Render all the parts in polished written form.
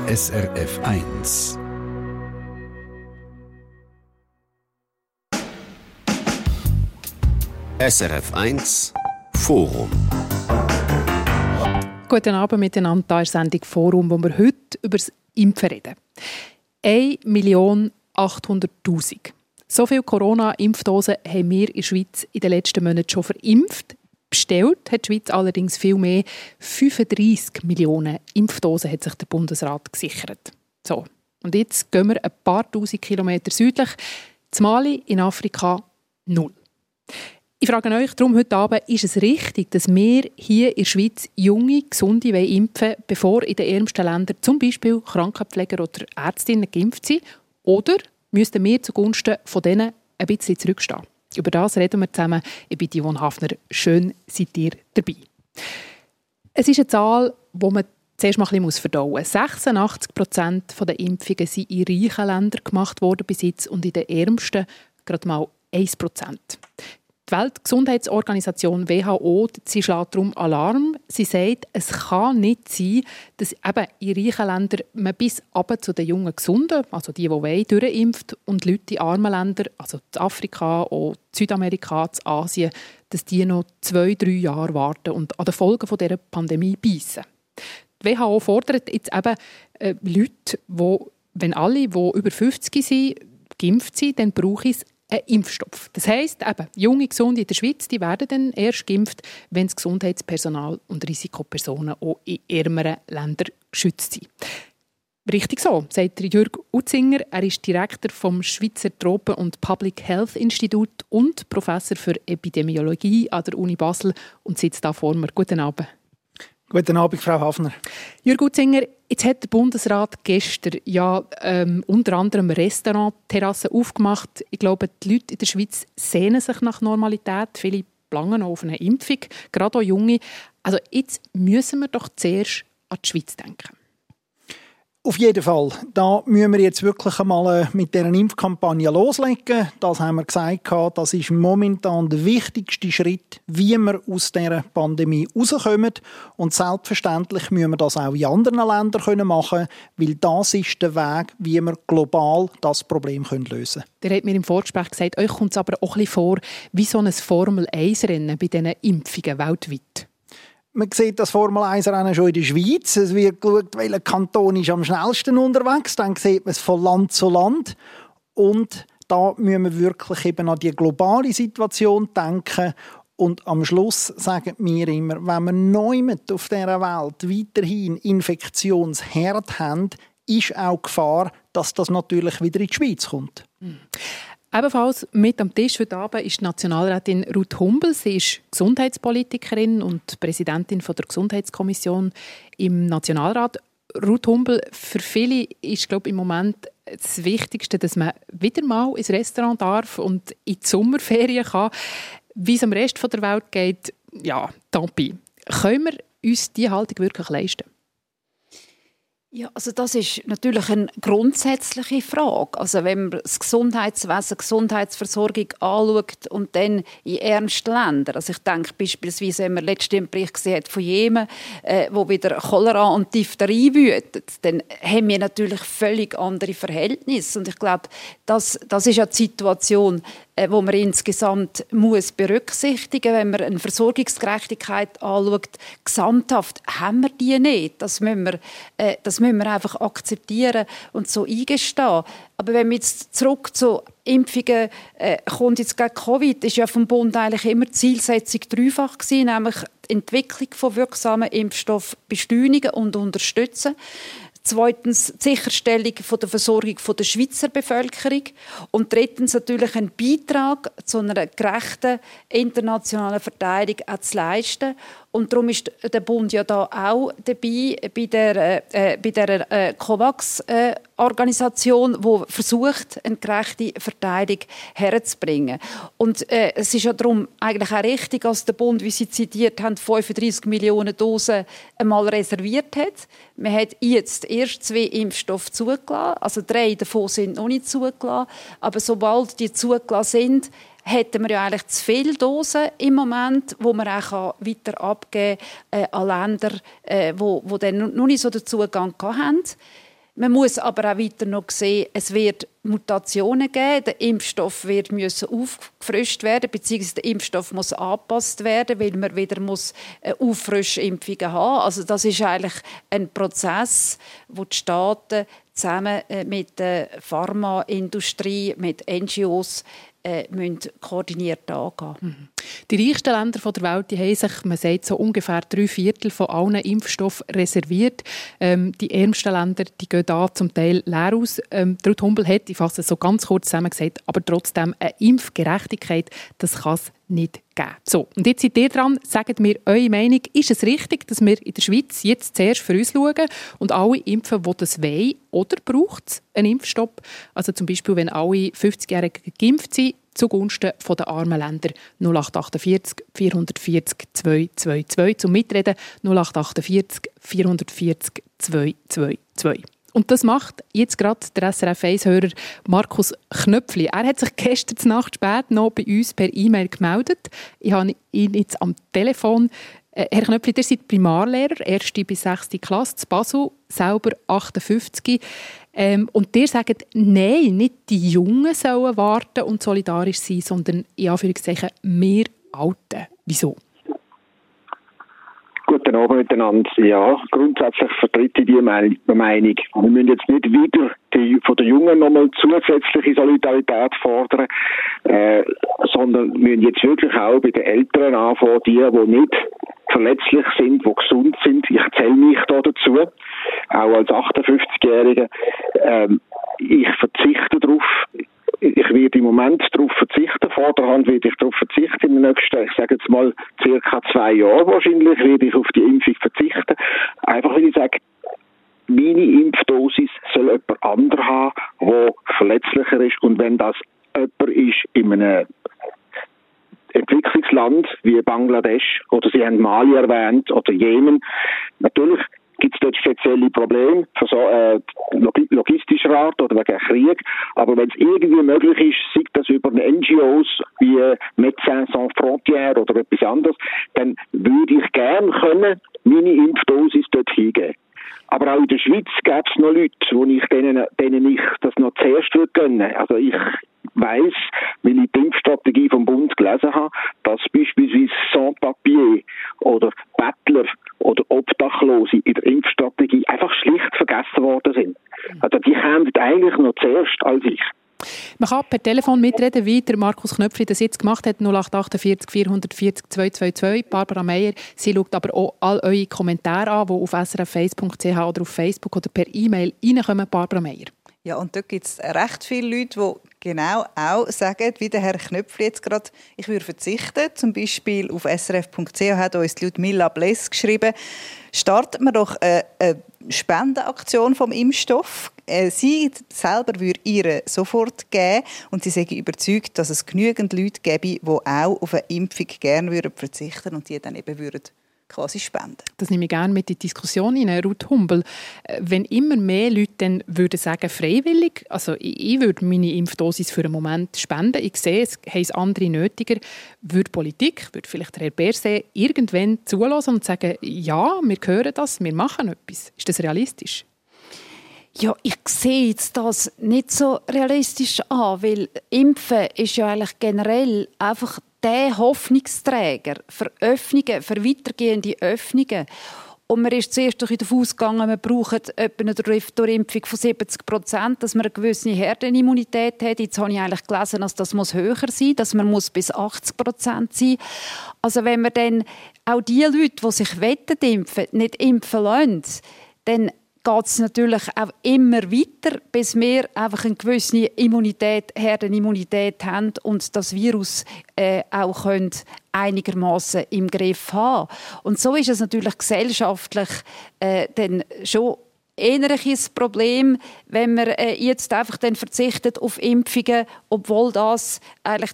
SRF 1. SRF 1 Forum. Guten Abend miteinander, hier ist die Sendung Forum, wo wir heute über das Impfen reden. 1.800.000. So viele Corona-Impfdosen haben wir in der Schweiz in den letzten Monaten schon verimpft. Bestellt hat die Schweiz allerdings viel mehr. 35 Millionen Impfdosen hat sich der Bundesrat gesichert. So, und jetzt gehen wir ein paar tausend Kilometer südlich. In Mali in Afrika 0. Ich frage euch darum heute Abend, ist es richtig, dass wir hier in der Schweiz junge, gesunde impfen wollen, bevor in den ärmsten Ländern zum Beispiel Krankenpfleger oder Ärztinnen geimpft sind? Oder müssten wir zugunsten von denen ein bisschen zurückstehen? Über das reden wir zusammen. Ich bin Yvonne Hafner. Schön, seid ihr dabei. Es ist eine Zahl, die man zuerst mal ein bisschen verdauen muss. 86% der Impfungen sind in reichen Ländern gemacht worden bis jetzt und in den ärmsten gerade mal 1%. Die Weltgesundheitsorganisation WHO, sie schlägt darum Alarm. Sie sagt, es kann nicht sein, dass eben in reichen Ländern man bis runter zu den jungen Gesunden, also die wollen, durchimpft und Leute in armen Ländern, also in Afrika, auch Südamerika, in Asien, dass die noch 2-3 Jahre warten und an den Folgen dieser Pandemie beißen. Die WHO fordert jetzt eben Leute, wenn alle, die über 50 sind, geimpft sind, dann brauche es einen Impfstoff. Das heisst, eben, junge Gesunde in der Schweiz die werden dann erst geimpft, wenn das Gesundheitspersonal und Risikopersonen auch in ärmeren Ländern geschützt sind. Richtig so, sagt Jürg Utzinger. Er ist Direktor vom Schweizer Tropen- und Public Health Institut und Professor für Epidemiologie an der Uni Basel und sitzt da vor mir. Guten Abend. Guten Abend, Frau Hafner. Jürg Utzinger, jetzt hat der Bundesrat gestern unter anderem Restaurantterrassen aufgemacht. Ich glaube, die Leute in der Schweiz sehnen sich nach Normalität. Viele planen auf eine Impfung, gerade auch Junge. Also jetzt müssen wir doch zuerst an die Schweiz denken. Auf jeden Fall. Da müssen wir jetzt wirklich einmal mit dieser Impfkampagne loslegen. Das haben wir gesagt. Das ist momentan der wichtigste Schritt, wie wir aus dieser Pandemie rauskommen. Und selbstverständlich müssen wir das auch in anderen Ländern machen können, weil das ist der Weg, wie wir global das Problem lösen können. Ihr habt mir im Vorgespräch gesagt, euch kommt es aber auch ein bisschen vor wie so ein Formel-1-Rennen bei diesen Impfungen weltweit. Man sieht das Formel-1-Rennen schon in der Schweiz. Es wird geschaut, welcher Kanton ist am schnellsten unterwegs. Dann sieht man es von Land zu Land. Und da müssen wir wirklich eben an die globale Situation denken. Und am Schluss sagen wir immer, wenn wir neu auf dieser Welt weiterhin Infektionsherd haben, ist auch die Gefahr, dass das natürlich wieder in die Schweiz kommt. Ebenfalls mit am Tisch heute Abend ist die Nationalrätin Ruth Humbel. Sie ist Gesundheitspolitikerin und Präsidentin der Gesundheitskommission im Nationalrat. Ruth Humbel, für viele ist, glaube ich, im Moment das Wichtigste, dass man wieder mal ins Restaurant darf und in die Sommerferien kann. Wie es am Rest der Welt geht, ja, tant pis. Können wir uns diese Haltung wirklich leisten? Ja, also das ist natürlich eine grundsätzliche Frage. Also wenn man das Gesundheitswesen, Gesundheitsversorgung anschaut und dann in ärmsten Ländern, also ich denke beispielsweise, wenn man letztens einen Bericht gesehen hat von Jemen, wo wieder Cholera und Diphtherie wütet, dann haben wir natürlich völlig andere Verhältnisse. Und ich glaube, das ist ja die Situation, wo man insgesamt muss berücksichtigen muss, wenn man eine Versorgungsgerechtigkeit anschaut. Gesamthaft haben wir die nicht. Das müssen wir einfach akzeptieren und so eingestehen. Aber wenn wir jetzt zurück zu Impfungen kommt jetzt gegen Covid, ist ja vom Bund eigentlich immer die Zielsetzung dreifach gewesen, nämlich die Entwicklung von wirksamen Impfstoffen beschleunigen und unterstützen. Zweitens die Sicherstellung von der Versorgung der Schweizer Bevölkerung. Und drittens natürlich einen Beitrag zu einer gerechten internationalen Verteidigung zu leisten. Und darum ist der Bund ja da auch dabei bei der COVAX-Organisation, die versucht, eine gerechte Verteidigung herzubringen. Und es ist ja darum eigentlich auch richtig, dass der Bund, wie Sie zitiert haben, 35 Millionen Dosen einmal reserviert hat. Man hat jetzt erst 2 Impfstoffe zugelassen, also 3 davon sind noch nicht zugelassen. Aber sobald die zugelassen sind, hätten wir ja eigentlich zu viele Dosen im Moment, die man auch weiter abgeben kann an Länder, die dann noch nicht so den Zugang haben. Man muss aber auch weiter noch sehen, es wird Mutationen geben, der Impfstoff wird aufgefrischt werden, beziehungsweise der Impfstoff muss angepasst werden, weil man wieder Auffrischimpfungen haben muss. Also das ist eigentlich ein Prozess, wo die Staaten zusammen mit der Pharmaindustrie, mit NGOs müssen koordiniert angehen. Die reichsten Länder der Welt die haben sich, man sagt, so ungefähr 3/4 von allen Impfstoffen reserviert. Die ärmsten Länder die gehen da zum Teil leer aus. Ruth Humbel hat, ich fasse es so ganz kurz zusammen gesagt, aber trotzdem eine Impfgerechtigkeit, das kann es nicht geben. So, und jetzt seid ihr dran, sagt mir eure Meinung. Ist es richtig, dass wir in der Schweiz jetzt zuerst für uns schauen und alle impfen, die das wollen, oder braucht es einen Impfstopp? Also zum Beispiel, wenn alle 50-Jährigen geimpft sind, zugunsten der armen Länder. 0848 440 222. Zum Mitreden 0848 440 222. Und das macht jetzt gerade der SRF 1-Hörer Markus Knöpfli. Er hat sich gestern Nacht spät noch bei uns per E-Mail gemeldet. Ich habe ihn jetzt am Telefon. Herr Knöpfli, ihr seid Primarlehrer, 1. bis 6. Klasse zu Basel, selber 58. Und ihr sagt, nein, nicht die Jungen sollen warten und solidarisch sein, sondern in Anführungszeichen wir Alten. Wieso? Guten Abend miteinander. Ja, grundsätzlich vertrete ich die Meinung. Wir müssen jetzt nicht wieder von den Jungen nochmal zusätzliche Solidarität fordern, sondern wir müssen jetzt wirklich auch bei den Älteren anfangen, die nicht verletzlich sind, die gesund sind. Ich zähle mich da dazu, auch als 58-Jähriger. Ich verzichte darauf. Ich werde im Moment darauf verzichten. Vorderhand werde ich darauf verzichten. In den nächsten, ich sage jetzt mal, circa 2 Jahren wahrscheinlich, werde ich auf die Impfung verzichten. Einfach weil ich sage, meine Impfdosis soll jemand anderer haben, der verletzlicher ist. Und wenn das jemand ist in einem Entwicklungsland wie Bangladesch, oder Sie haben Mali erwähnt, oder Jemen, natürlich gibt es dort spezielle Probleme, für so, logistischer Art oder wegen Krieg. Aber wenn es irgendwie möglich ist, sei das über NGOs wie Médecins Sans Frontières oder etwas anderes, dann würde ich gerne meine Impfdosis dort hingeben. Aber auch in der Schweiz gäbe es noch Leute, denen ich das noch zuerst gönnen würde. Also ich weiss, weil ich die Impfstrategie vom Bund gelesen habe, dass beispielsweise Sans-Papier oder Bettler oder Obdachlose in der Impfstrategie einfach schlicht vergessen worden sind. Also die kämen eigentlich noch zuerst als ich. Man kann per Telefon mitreden, wie der Markus Knöpfli das jetzt gemacht hat, 0848 440 222. Barbara Meier, sie schaut aber auch all eure Kommentare an, die auf srf1.ch oder auf Facebook oder per E-Mail reinkommen. Barbara Meier. Ja, und dort gibt es recht viele Leute, die genau auch sagen, wie der Herr Knöpfli jetzt gerade, ich würde verzichten. Zum Beispiel auf srf.ch hat uns Ludmilla Bless geschrieben, starten wir doch eine Spendenaktion vom Impfstoff. Sie selber würde ihr sofort geben und sie sind überzeugt, dass es genügend Leute gäbe, die auch auf eine Impfung gerne verzichten würden und die dann eben quasi spenden. Das nehme ich gerne mit in die Diskussion hinein, Ruth Humbel. Wenn immer mehr Leute dann würden sagen, freiwillig, also ich würde meine Impfdosis für einen Moment spenden, ich sehe, es haben es andere nötiger, würde Politik, würde vielleicht Herr Berset irgendwann zulassen und sagen, ja, wir hören das, wir machen etwas. Ist das realistisch? Ja, ich sehe jetzt das nicht so realistisch an, weil Impfen ist ja eigentlich generell einfach der Hoffnungsträger für Öffnungen, für weitergehende Öffnungen. Und man ist zuerst davon ausgegangen, man braucht etwa eine Durchimpfung von 70%, dass man eine gewisse Herdenimmunität hat. Jetzt habe ich eigentlich gelesen, dass das höher sein muss, dass man bis 80% sein muss. Also wenn man dann auch die Leute, die sich impfen, nicht impfen lassen, dann geht es natürlich auch immer weiter, bis wir einfach eine gewisse Herdenimmunität haben und das Virus auch einigermaßen im Griff haben. Und so ist es natürlich gesellschaftlich dann schon eher ein Problem, wenn man jetzt einfach dann verzichtet auf Impfungen, obwohl das eigentlich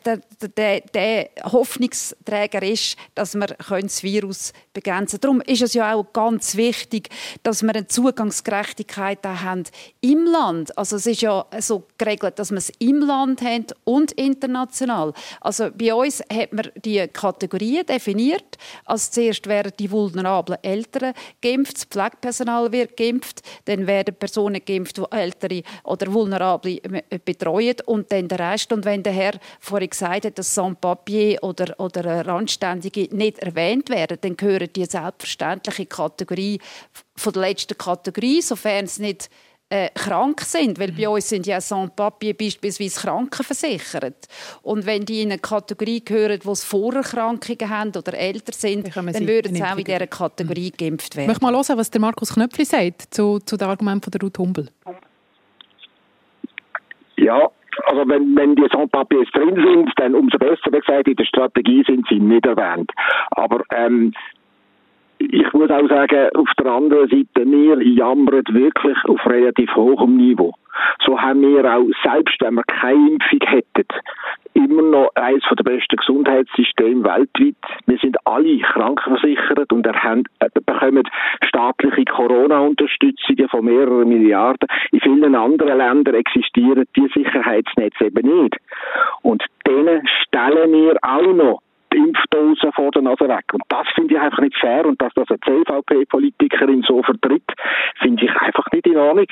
der Hoffnungsträger ist, dass wir das Virus begrenzen können. Darum ist es ja auch ganz wichtig, dass wir eine Zugangsgerechtigkeit haben im Land. Also es ist ja so geregelt, dass wir es im Land haben und international. Also bei uns hat man die Kategorien definiert. Also zuerst werden die vulnerablen Eltern geimpft, das Pflegepersonal wird geimpft. dann werden Personen geimpft, die Ältere oder Vulnerable betreuen und dann der Rest. Und wenn der Herr vorhin gesagt hat, dass Sans-Papier oder Randständige nicht erwähnt werden, dann gehören die selbstverständliche Kategorie von der letzten Kategorie, sofern es nicht krank sind, weil bei uns sind ja Sans-Papier beispielsweise krankenversichert. Und wenn die in eine Kategorie gehören, wo es Vorerkrankungen haben oder älter sind, dann würden sie auch in dieser Kategorie geimpft werden. Ich möchte mal hören, was der Markus Knöpfli sagt zu dem Argument von der Ruth Humbel. Ja, also wenn die Sans-Papiers drin sind, dann umso besser. Wie gesagt, in der Strategie sind sie nicht erwähnt. Aber ich muss auch sagen, auf der anderen Seite, wir jammern wirklich auf relativ hohem Niveau. So haben wir auch, selbst wenn wir keine Impfung hätten, immer noch eines der besten Gesundheitssysteme weltweit. Wir sind alle krankenversichert und bekommen staatliche Corona-Unterstützungen von mehreren Milliarden. In vielen anderen Ländern existieren die Sicherheitsnetze eben nicht. Und denen stellen wir auch noch die Impfdosen vor der Nase weg. Und das finde ich einfach nicht fair. Und dass das eine CVP-Politikerin so vertritt, finde ich einfach nicht in Ordnung.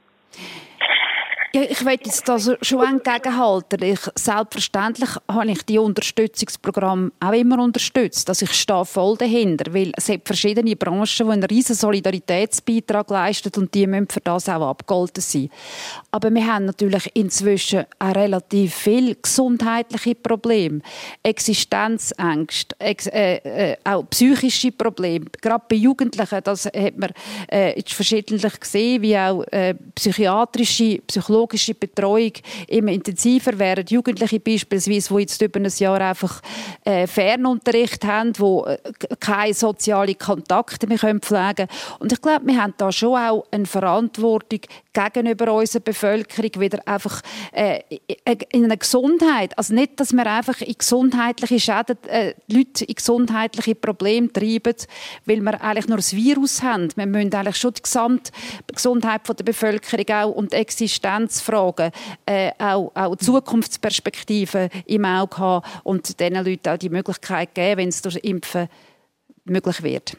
Ja, ich will jetzt da schon entgegenhalten. Selbstverständlich habe ich die Unterstützungsprogramme auch immer unterstützt. Also ich stehe voll dahinter, weil es gibt verschiedene Branchen, die einen riesen Solidaritätsbeitrag leisten und die müssen für das auch abgegolten sein. Aber wir haben natürlich inzwischen auch relativ viele gesundheitliche Probleme, Existenzängste, auch psychische Probleme. Gerade bei Jugendlichen, das hat man jetzt verschiedentlich gesehen, wie auch psychologische Betreuung immer intensiver werden. Jugendliche beispielsweise, die jetzt über ein Jahr einfach Fernunterricht haben, die keine sozialen Kontakte mehr pflegen können. Und ich glaube, wir haben da schon auch eine Verantwortung gegenüber unserer Bevölkerung, wieder einfach in einer Gesundheit, also nicht, dass wir einfach in gesundheitliche Schäden, Leute in gesundheitliche Probleme treiben, weil wir eigentlich nur das Virus haben. Wir müssen eigentlich schon die Gesamtgesundheit der Bevölkerung auch und die Existenzfragen, auch Zukunftsperspektiven im Auge haben und diesen Leuten auch die Möglichkeit geben, wenn es durch Impfen möglich wird.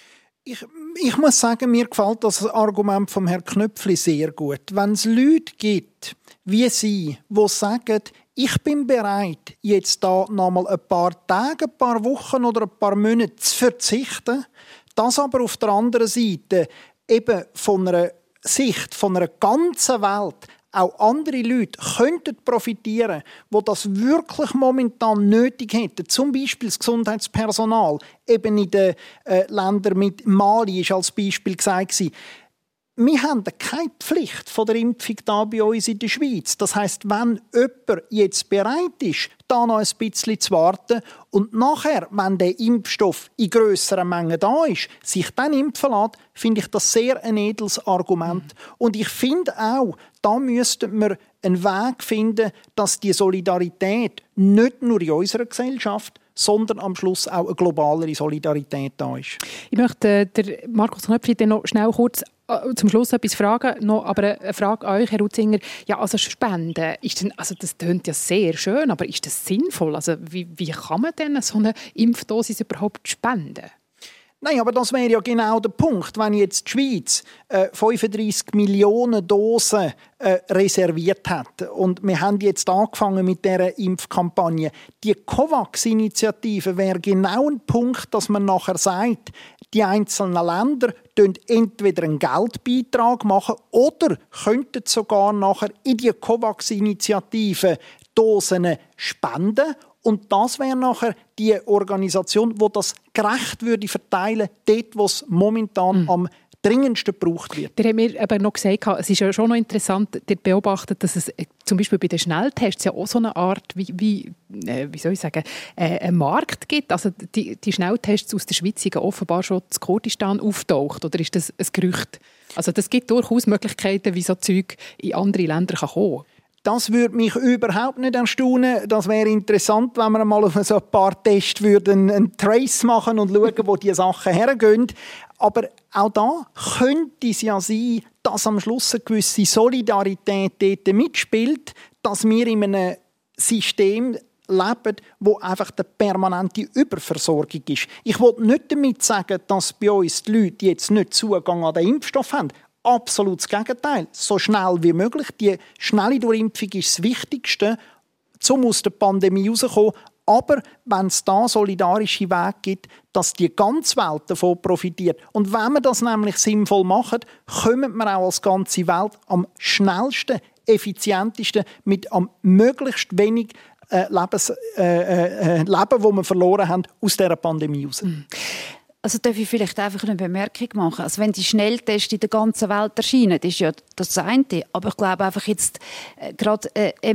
Ich muss sagen, mir gefällt das Argument von Herrn Knöpfli sehr gut. Wenn es Leute gibt, wie Sie, die sagen, ich bin bereit, jetzt da nochmal ein paar Tage, ein paar Wochen oder ein paar Monate zu verzichten, das aber auf der anderen Seite eben von einer Sicht von einer ganzen Welt auch andere Leute könnten profitieren, die das wirklich momentan nötig hätten. Zum Beispiel das Gesundheitspersonal. Eben in den Ländern mit Mali ist als Beispiel gesagt. Wir haben keine Pflicht von der Impfung da bei uns in der Schweiz. Das heisst, wenn jemand jetzt bereit ist, da noch ein bisschen zu warten und nachher, wenn der Impfstoff in grösseren Mengen da ist, sich dann impfen lässt, finde ich das sehr ein edles Argument. Und ich finde auch, da müssten wir einen Weg finden, dass die Solidarität nicht nur in unserer Gesellschaft, sondern am Schluss auch eine globalere Solidarität da ist. Ich möchte Markus Knöpfli dann noch schnell kurz zum Schluss etwas fragen, aber eine Frage an euch, Herr Utzinger. Ja, also Spenden, das klingt ja sehr schön, aber ist das sinnvoll? Also wie kann man denn so eine Impfdosis überhaupt spenden? Nein, aber das wäre ja genau der Punkt. Wenn jetzt die Schweiz 35 Millionen Dosen reserviert hat und wir haben jetzt angefangen mit dieser Impfkampagne, die COVAX-Initiative wäre genau ein Punkt, dass man nachher sagt, die einzelnen Länder machen entweder einen Geldbeitrag machen oder könnten sogar nachher in die COVAX-Initiative Dosen spenden. Und das wäre nachher die Organisation, die das gerecht würde verteilen, dort, wo es momentan am dringendsten gebraucht wird. Der hat mir aber noch gesagt, es ist ja schon noch interessant, dort beobachtet, dass es zum Beispiel bei den Schnelltests ja auch so eine Art, wie soll ich sagen, einen Markt gibt. Also die Schnelltests aus der Schweiz sind offenbar schon in Kurdistan auftaucht. Oder ist das ein Gerücht? Also das gibt durchaus Möglichkeiten, wie so Zeug in andere Länder kommen kann. Das würde mich überhaupt nicht erstaunen. Das wäre interessant, wenn wir mal auf so ein paar Tests einen Trace machen und schauen, wo die Sachen hergehen. Aber auch da könnte es ja sein, dass am Schluss eine gewisse Solidarität dort mitspielt, dass wir in einem System leben, wo einfach eine permanente Überversorgung ist. Ich will nicht damit sagen, dass bei uns die Leute jetzt nicht Zugang an den Impfstoff haben. absolut das Gegenteil. So schnell wie möglich. Die schnelle Durchimpfung ist das Wichtigste, um aus der Pandemie rauszukommen. Aber wenn es da solidarische Wege gibt, dass die ganze Welt davon profitiert. Und wenn wir das nämlich sinnvoll machen, kommen wir auch als ganze Welt am schnellsten, effizientesten, mit am möglichst wenig Leben, das wir verloren haben, aus dieser Pandemie raus. Also darf ich vielleicht einfach eine Bemerkung machen? Also wenn die Schnelltests in der ganzen Welt erscheinen, ist ja das eine. Aber ich glaube einfach jetzt gerade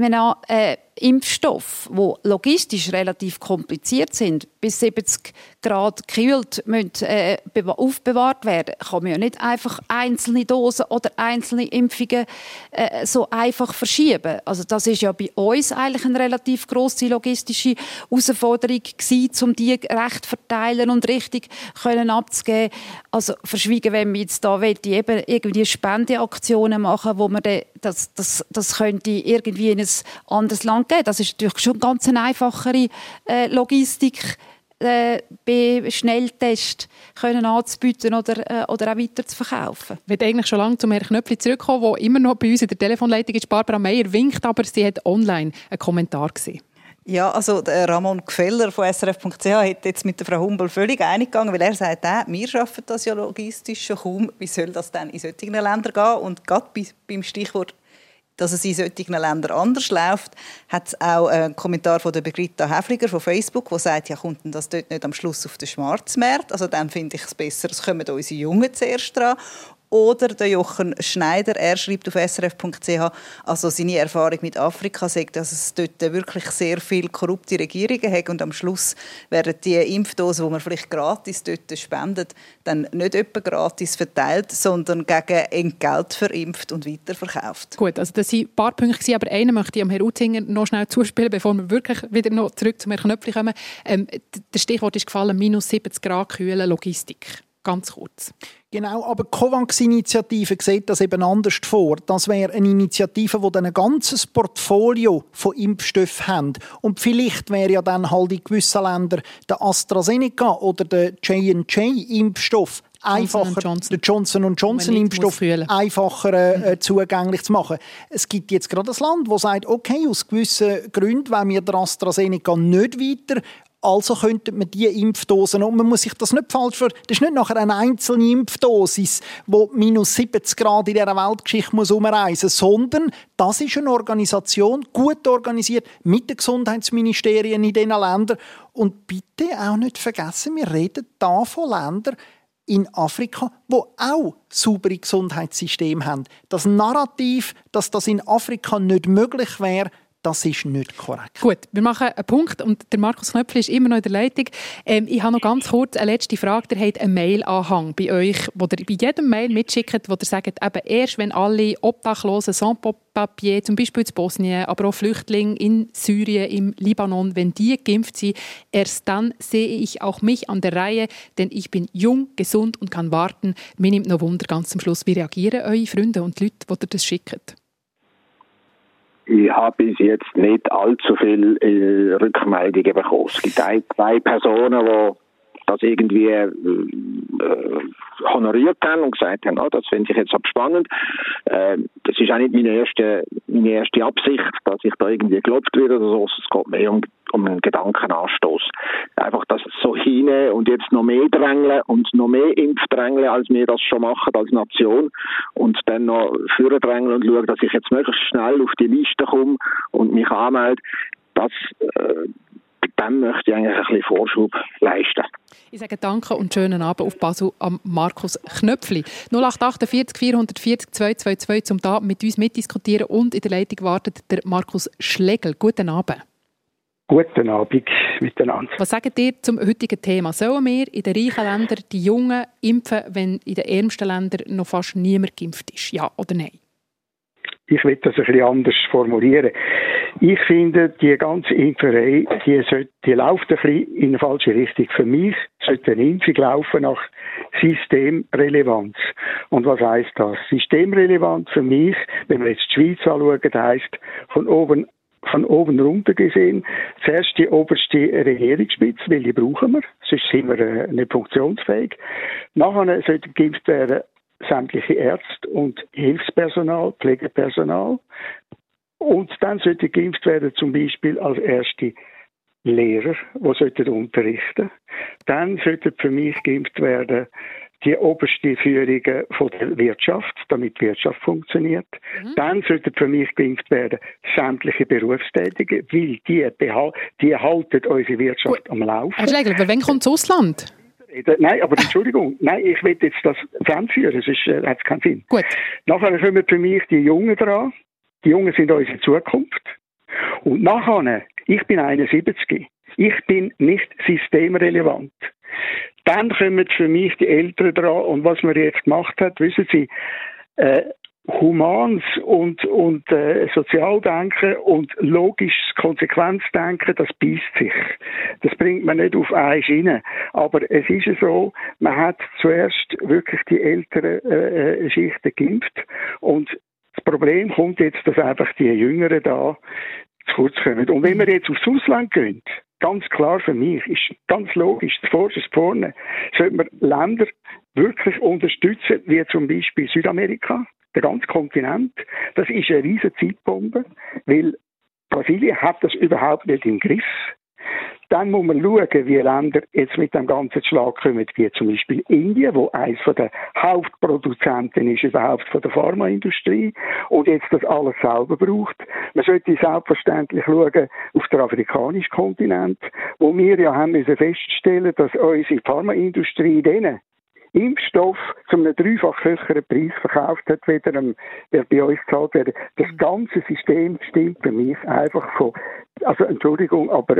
mRNA-Impfstoffe, die logistisch relativ kompliziert sind, bis 70 Grad gekühlt müssen, aufbewahrt werden, kann man ja nicht einfach einzelne Dosen oder einzelne Impfungen so einfach verschieben. Also das ist ja bei uns eigentlich eine relativ grosse logistische Herausforderung gewesen, um die recht verteilen und richtig können abzugeben. Also verschwiegen, wenn man jetzt da eben irgendwie Spendeaktionen machen, wo man das könnte irgendwie in ein anderes Land geben. Das ist natürlich schon ganz eine einfachere Logistik, bei Schnelltests können anzubieten oder auch weiter zu verkaufen. Ich will eigentlich schon lange zum Herrn Knöpfli zurückkommen, der immer noch bei uns in der Telefonleitung ist. Barbara Meier winkt, aber sie hat online einen Kommentar gesehen. Ja, also der Ramon Gfeller von srf.ch hat jetzt mit der Frau Humbel völlig einig gegangen, weil er sagt, wir schaffen das ja logistisch schon kaum. Wie soll das dann in solchen Ländern gehen? Und gerade beim Stichwort, dass es in solchen Ländern anders läuft, hat es auch einen Kommentar von der Brigitta Häfliger von Facebook, der sagt, ja, kommt denn das dort nicht am Schluss auf den Schwarzmarkt? Also dann finde ich es besser, es kommen unsere Jungen zuerst dran. Oder der Jochen Schneider, er schreibt auf srf.ch, also seine Erfahrung mit Afrika sagt, dass es dort wirklich sehr viele korrupte Regierungen hat und am Schluss werden die Impfdosen, die man vielleicht gratis dort spendet, dann nicht etwa gratis verteilt, sondern gegen Entgelt verimpft und weiterverkauft. Gut, also das waren ein paar Punkte, aber einen möchte ich am Herrn Utzinger noch schnell zuspielen, bevor wir wirklich wieder noch zurück zum Herrn Knöpfli kommen. Das Stichwort ist gefallen, minus 70 Grad kühle Logistik. Ganz kurz. Genau, aber die COVAX-Initiative sieht das eben anders vor. Das wäre eine Initiative, die dann ein ganzes Portfolio von Impfstoffen hat. Und vielleicht wäre ja dann halt in gewissen Ländern der AstraZeneca oder der J&J-Impfstoff der Johnson & Johnson-Impfstoff einfacher zugänglich zu machen. Es gibt jetzt gerade ein Land, das sagt, okay, aus gewissen Gründen wollen wir der AstraZeneca nicht weiter. Also könnte man diese Impfdosen, und man muss sich das nicht falsch vorstellen, das ist nicht nachher eine einzelne Impfdosis, die minus 70 Grad in dieser Weltgeschichte umreisen muss, sondern das ist eine Organisation, gut organisiert, mit den Gesundheitsministerien in diesen Ländern. Und bitte auch nicht vergessen, wir reden hier von Ländern in Afrika, die auch saubere Gesundheitssysteme haben. Das Narrativ, dass das in Afrika nicht möglich wäre, das ist nicht korrekt. Gut, wir machen einen Punkt und der Markus Knöpfli ist immer noch in der Leitung. Ich habe noch ganz kurz eine letzte Frage. Ihr habt einen Mail-Anhang bei euch, wo ihr bei jedem Mail mitschickt, wo ihr sagt, eben erst wenn alle Obdachlosen sans Papier, zum Beispiel in Bosnien, aber auch Flüchtlinge in Syrien, im Libanon, wenn die geimpft sind, erst dann sehe ich auch mich an der Reihe, denn ich bin jung, gesund und kann warten. Mir nimmt noch Wunder ganz zum Schluss, wie reagieren eure Freunde und die Leute, die ihr das schickt? Ich habe bis jetzt nicht allzu viel Rückmeldungen bekommen. Es gibt zwei Personen, die das irgendwie honoriert haben und gesagt haben, das finde ich jetzt spannend. Das ist auch nicht meine erste Absicht, dass ich da irgendwie gelobt werde oder so. Es geht mehr um einen Gedankenanstoß. Einfach das so hinnehmen und jetzt noch mehr drängeln und noch mehr Impfdrängeln, als wir das schon machen als Nation. Und dann noch führen drängeln und schauen, dass ich jetzt möglichst schnell auf die Liste komme und mich anmelde. Dann möchte ich eigentlich ein bisschen Vorschub leisten. Ich sage danke und schönen Abend auf Basel am Markus Knöpfli. 0848 440 222 um da mit uns mitdiskutieren, und in der Leitung wartet der Markus Schlegel. Guten Abend. Guten Abend miteinander. Was sagt ihr zum heutigen Thema? Sollen wir in den reichen Ländern die Jungen impfen, wenn in den ärmsten Ländern noch fast niemand geimpft ist? Ja oder nein? Ich will das ein bisschen anders formulieren. Ich finde, die ganze Impferei, die läuft ein bisschen in eine falsche Richtung. Für mich sollte eine Impfung laufen nach Systemrelevanz. Und was heisst das? Systemrelevant für mich, wenn wir jetzt die Schweiz anschauen, heisst von oben runter gesehen, zuerst die oberste Regierungsspitze, weil die brauchen wir, sonst sind wir nicht funktionsfähig. Nachher sollte geimpft werden sämtliche Ärzte und Hilfspersonal, Pflegepersonal. Und dann sollte geimpft werden, zum Beispiel als erste Lehrer, die unterrichten. Dann sollten für mich geimpft werden die oberste Führungen von der Wirtschaft, damit die Wirtschaft funktioniert. Dann sollten für mich geimpft werden sämtliche Berufstätige, weil die halten unsere Wirtschaft am Laufen. Herr Schlegel, aber wann kommt das Ausland? Nein, aber Entschuldigung, ich will jetzt das zusammenführen, sonst hat es keinen Sinn. Gut. Nachher kommen für mich die Jungen dran. Die Jungen sind unsere Zukunft. Und nachher, ich bin 71, ich bin nicht systemrelevant. Dann kommen für mich die Älteren dran und was man jetzt gemacht hat, wissen Sie, Humans und Sozialdenken und logisches Konsequenzdenken, das beißt sich. Das bringt man nicht auf eine Schiene. Aber es ist so, man hat zuerst wirklich die älteren Schichten geimpft und das Problem kommt jetzt, dass einfach die Jüngeren da zu kurz kommen. Und wenn wir jetzt aufs Ausland gehen, ganz klar für mich, ist ganz logisch, zuvorderst vorne, sollte man Länder wirklich unterstützen, wie zum Beispiel Südamerika, der ganze Kontinent. Das ist eine riesige Zeitbombe, weil Brasilien hat das überhaupt nicht im Griff. Dann muss man schauen, wie Länder jetzt mit dem ganzen Schlag kommen, wie zum Beispiel Indien, wo eines der Hauptproduzenten ist überhaupt von der Pharmaindustrie und jetzt das alles selber braucht. Man sollte selbstverständlich schauen auf den afrikanischen Kontinent, wo wir ja haben müssen feststellen, dass unsere Pharmaindustrie denen Impfstoff zu einem dreifach höheren Preis verkauft hat, der bei uns gezahlt wird. Das ganze System stimmt für mich einfach von, also Entschuldigung, aber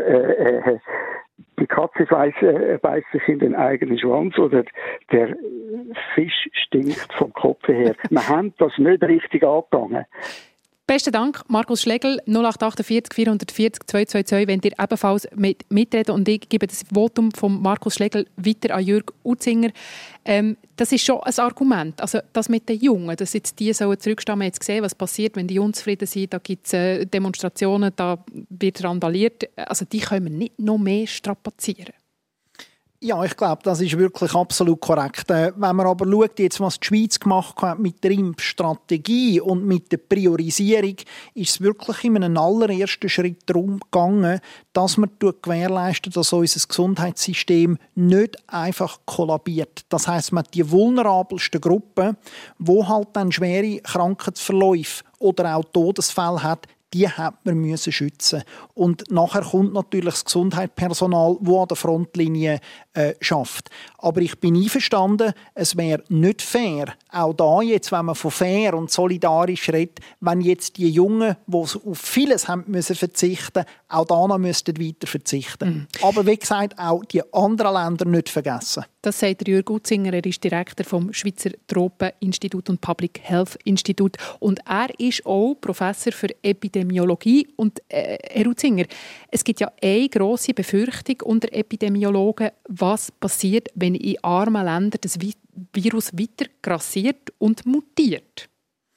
die Katze beißt sich in den eigenen Schwanz oder der Fisch stinkt vom Kopf her. Wir haben das nicht richtig angegangen. Besten Dank, Markus Schlegel, 0848 440 222, wenn ihr ebenfalls mitreden. Und ich gebe das Votum von Markus Schlegel weiter an Jürg Utzinger. Das ist schon ein Argument. Also das mit den Jungen, dass jetzt die sollen zurückstehen. Wir haben jetzt gesehen, was passiert, wenn die unzufrieden sind. Da gibt es Demonstrationen, da wird randaliert. Also die können wir nicht noch mehr strapazieren. Ja, ich glaube, das ist wirklich absolut korrekt. Wenn man aber schaut, jetzt, was die Schweiz gemacht hat mit der Impfstrategie und mit der Priorisierung, ist es wirklich in einem allerersten Schritt darum gegangen, dass man gewährleistet, dass unser Gesundheitssystem nicht einfach kollabiert. Das heisst, man hat die vulnerabelsten Gruppen, die halt dann schwere Krankheitsverläufe oder auch Todesfälle hat, die hat man müssen schützen. Und nachher kommt natürlich das Gesundheitspersonal, das an der Frontlinie schafft. Aber ich bin einverstanden, es wäre nicht fair, auch da jetzt, wenn man von fair und solidarisch redet, wenn jetzt die Jungen, die auf vieles haben müssen verzichten, auch da noch müssten weiter verzichten. Aber wie gesagt, auch die anderen Länder nicht vergessen. Das sagt Jürg Utzinger, er ist Direktor vom Schweizer Tropeninstitut und Public Health Institut. Und er ist auch Professor für Epidemiologie. Und Herr Utzinger, es gibt ja eine grosse Befürchtung unter Epidemiologen, was passiert, wenn in armen Ländern das Virus weiter grassiert und mutiert.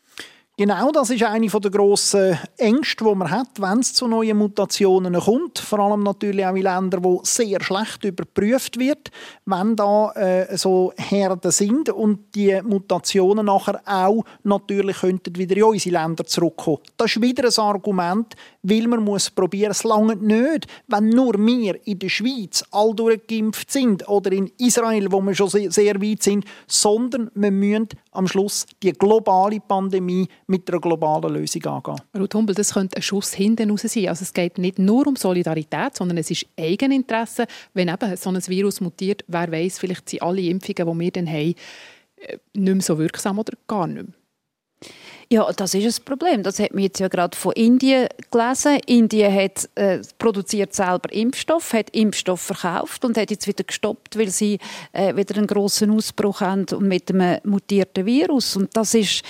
Genau, das ist eine der grossen Ängste, die man hat, wenn es zu neuen Mutationen kommt. Vor allem natürlich auch in Ländern, wo sehr schlecht überprüft wird, wenn da so Herden sind und die Mutationen nachher auch natürlich könnten wieder in unsere Länder zurückkommen. Das ist wieder ein Argument, weil man muss probieren, es lange nicht, wenn nur wir in der Schweiz all durchgeimpft sind oder in Israel, wo wir schon sehr weit sind, sondern wir müssen am Schluss die globale Pandemie mit einer globalen Lösung angehen. Ruth Humbel, das könnte ein Schuss hinten raus sein. Also es geht nicht nur um Solidarität, sondern es ist Eigeninteresse. Wenn eben so ein Virus mutiert, wer weiss, vielleicht sind alle Impfungen, die wir dann haben, nicht mehr so wirksam oder gar nicht mehr. Ja, das ist ein Problem. Das hat man jetzt ja gerade von Indien gelesen. Indien hat produziert selber Impfstoff, hat Impfstoff verkauft und hat jetzt wieder gestoppt, weil sie wieder einen grossen Ausbruch haben und mit einem mutierten Virus. Und das ist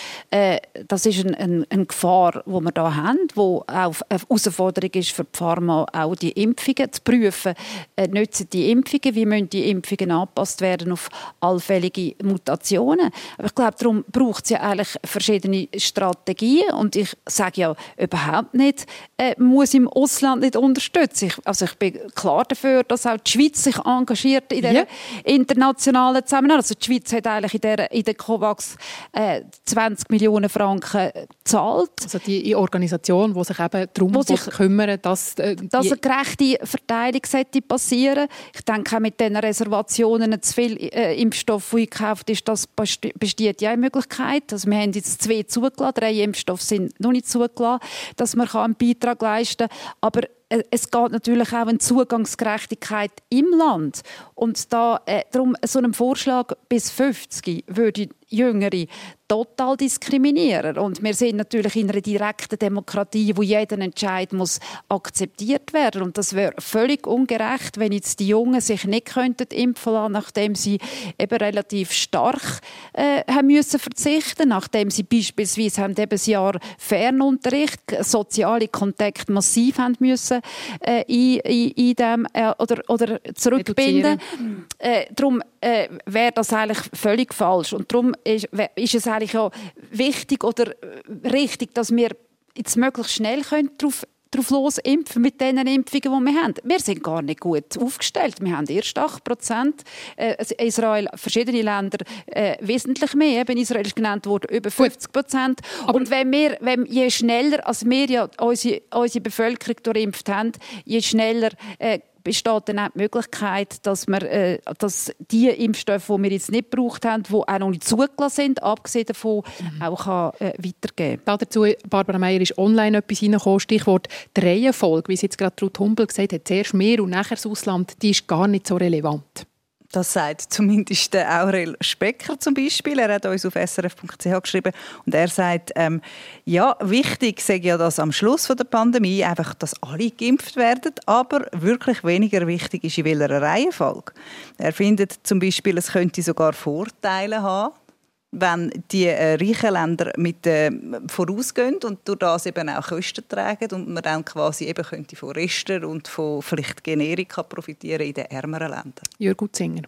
eine Gefahr, die wir da haben, wo auch eine Herausforderung ist für die Pharma, auch die Impfungen zu prüfen. Nützen die Impfungen? Wie müssen die Impfungen angepasst werden auf allfällige Mutationen? Aber ich glaube, darum braucht es ja eigentlich verschiedene Strategie. Und ich sage ja überhaupt nicht, man muss im Ausland nicht unterstützen. Ich bin klar dafür, dass auch die Schweiz sich engagiert in der internationalen Zusammenarbeit. Also die Schweiz hat eigentlich in der COVAX 20 Millionen Franken gezahlt. Also die Organisation, die sich eben darum kümmert, dass eine gerechte Verteilung passieren. Ich denke, auch mit diesen Reservationen zu viel Impfstoff, die gekauft ist, das besteht ja eine Möglichkeit. Also wir haben jetzt 2 zugelassen, 3 Impfstoffe sind noch nicht zugelassen, dass man einen Beitrag leisten kann. Aber es geht natürlich auch um Zugangsgerechtigkeit im Land. Und darum so einem Vorschlag bis 50 würde Jüngere total diskriminieren. Und wir sind natürlich in einer direkten Demokratie, wo jeder Entscheid muss akzeptiert werden. Und das wäre völlig ungerecht, wenn jetzt die Jungen sich nicht impfen lassen, nachdem sie eben relativ stark haben müssen verzichten, nachdem sie beispielsweise haben eben ein Jahr Fernunterricht, soziale Kontakte massiv haben müssen oder zurückbinden. Darum wäre das eigentlich völlig falsch. Und darum ist es eigentlich auch wichtig oder richtig, dass wir jetzt möglichst schnell drauf losimpfen mit den Impfungen, die wir haben. Wir sind gar nicht gut aufgestellt. Wir haben erst 8%. Israel, verschiedene Länder wesentlich mehr. Eben Israel ist genannt worden, über 50%. Und je schneller als wir ja unsere Bevölkerung durchimpft haben, je schneller besteht dann auch die Möglichkeit, dass die Impfstoffe, die wir jetzt nicht gebraucht haben, die auch noch nicht zugelassen sind, abgesehen davon, auch weitergeben kann. Dazu, Barbara Meier, ist online etwas reingekommen, Stichwort die Reihenfolge, wie es jetzt gerade Ruth Humbel gesagt hat, zuerst mehr und nachher das Ausland, die ist gar nicht so relevant. Das sagt zumindest der Aurel Specker zum Beispiel. Er hat uns auf srf.ch geschrieben und er sagt, wichtig sei ja, dass am Schluss der Pandemie einfach, dass alle geimpft werden, aber wirklich weniger wichtig ist, in welcher Reihenfolge. Er findet zum Beispiel, es könnte sogar Vorteile haben, wenn die reichen Länder mit vorausgehen und durch das eben auch Kosten tragen und man dann quasi eben könnte von Resten und von vielleicht Generika profitieren in den ärmeren Ländern. Jürg Utzinger.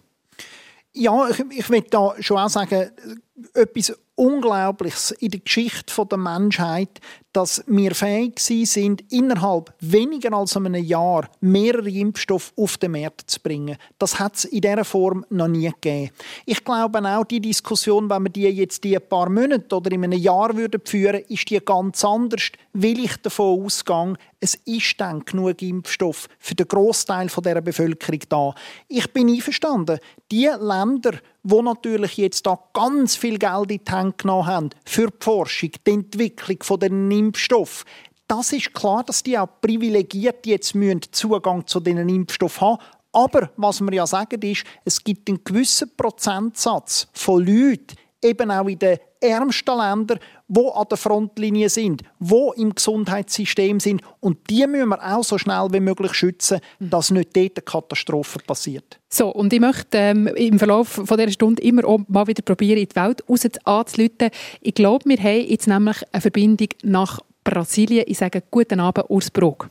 Ja, ich will da schon auch sagen, etwas Unglaubliches in der Geschichte der Menschheit, dass wir fähig sind, innerhalb weniger als einem Jahr mehrere Impfstoffe auf den Markt zu bringen. Das hat es in dieser Form noch nie gegeben. Ich glaube auch, die Diskussion, wenn wir die jetzt ein paar Monate oder in einem Jahr führen würden, ist die ganz anders, weil ich davon ausgehe, es ist dann genug Impfstoff für den Grossteil dieser Bevölkerung da. Ich bin einverstanden, die Länder, die natürlich jetzt da ganz viel Geld in die Hände genommen haben für die Forschung, die Entwicklung von den Impfstoffen, das ist klar, dass die auch privilegiert jetzt Zugang zu diesen Impfstoffen haben. Aber was wir ja sagen ist, es gibt einen gewissen Prozentsatz von Leuten, eben auch in den ärmsten Ländern, die an der Frontlinie sind, die im Gesundheitssystem sind. Und die müssen wir auch so schnell wie möglich schützen, dass nicht dort eine Katastrophe passiert. So, und ich möchte im Verlauf von dieser Stunde immer auch mal wieder probieren, in die Welt raus anzurufen. Ich glaube, wir haben jetzt nämlich eine Verbindung nach Brasilien. Ich sage guten Abend, Urs Brog.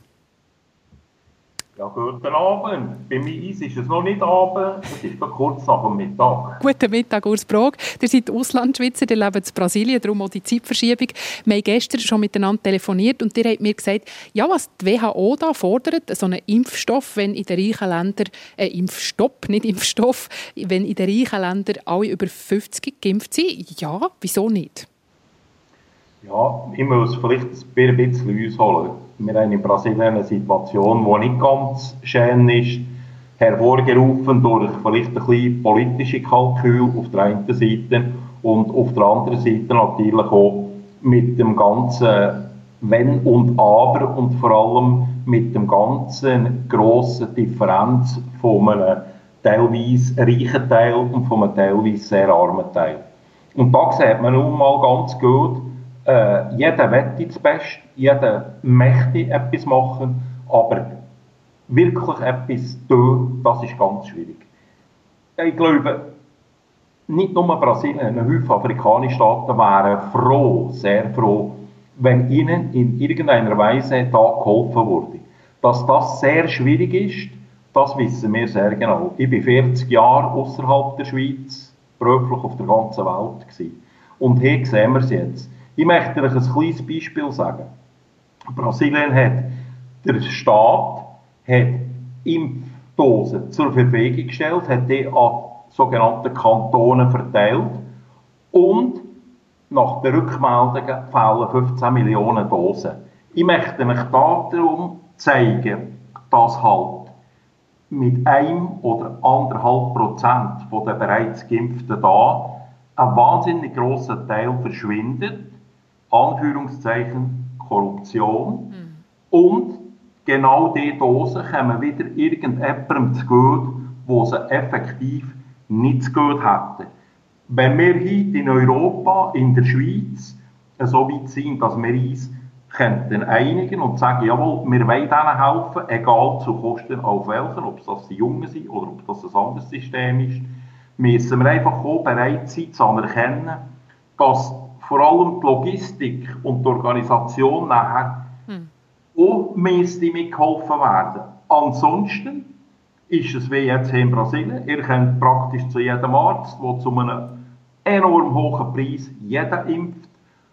Ja, guten Abend. Bei mir ist es noch nicht Abend, es ist noch kurz nach dem Mittag. Guten Mittag, Urs Brog. Ihr seid Auslandschweizer, ihr lebt in Brasilien, darum auch die Zeitverschiebung. Wir haben gestern schon miteinander telefoniert und ihr habt mir gesagt, ja, was die WHO da fordert, so einen Impfstoff, wenn in den reichen Ländern, wenn in den reichen Ländern alle über 50 geimpft sind. Ja, wieso nicht? Ja, ich muss vielleicht ein bisschen ausholen. Wir haben in Brasilien eine Situation, die nicht ganz schön ist, hervorgerufen durch vielleicht ein bisschen politische Kalkül auf der einen Seite und auf der anderen Seite natürlich auch mit dem ganzen Wenn und Aber und vor allem mit dem ganzen grossen Differenz von einem teilweise reichen Teil und von einem teilweise sehr armen Teil. Und da sieht man nun mal ganz gut, jeder will das Beste, jeder möchte etwas machen, aber wirklich etwas tun, das ist ganz schwierig. Ich glaube, nicht nur Brasilien, eine Haufen afrikanische Staaten wären froh, sehr froh, wenn ihnen in irgendeiner Weise da geholfen wurde. Dass das sehr schwierig ist, das wissen wir sehr genau. Ich war 40 Jahre außerhalb der Schweiz, beruflich auf der ganzen Welt gewesen. Und hier sehen wir es jetzt. Ich möchte euch ein kleines Beispiel sagen. Brasilien hat, der Staat hat Impfdosen zur Verfügung gestellt, hat die an sogenannte Kantone verteilt und nach den Rückmeldungen fehlen 15 Millionen Dosen. Ich möchte euch darum zeigen, dass halt mit 1 oder 1,5% der bereits Geimpften da ein wahnsinnig grosser Teil verschwindet, Anführungszeichen Korruption, und genau diese Dosen kommen wieder irgendjemandem zu gut, wo sie effektiv nicht zu gut hätten. Wenn wir heute in Europa, in der Schweiz, so weit sind, dass wir uns könnten einigen und sagen, jawohl, wir wollen denen helfen, egal zu Kosten auf welchen, ob das die Jungen sind oder ob das ein anderes System ist, müssen wir einfach auch bereit sein zu anerkennen, dass vor allem die Logistik und die Organisation nachher auch müsste mitgeholfen werden. Ansonsten ist es wie jetzt hier in Brasilien. Ihr könnt praktisch zu jedem Arzt, der zu einem enorm hohen Preis jeden impft.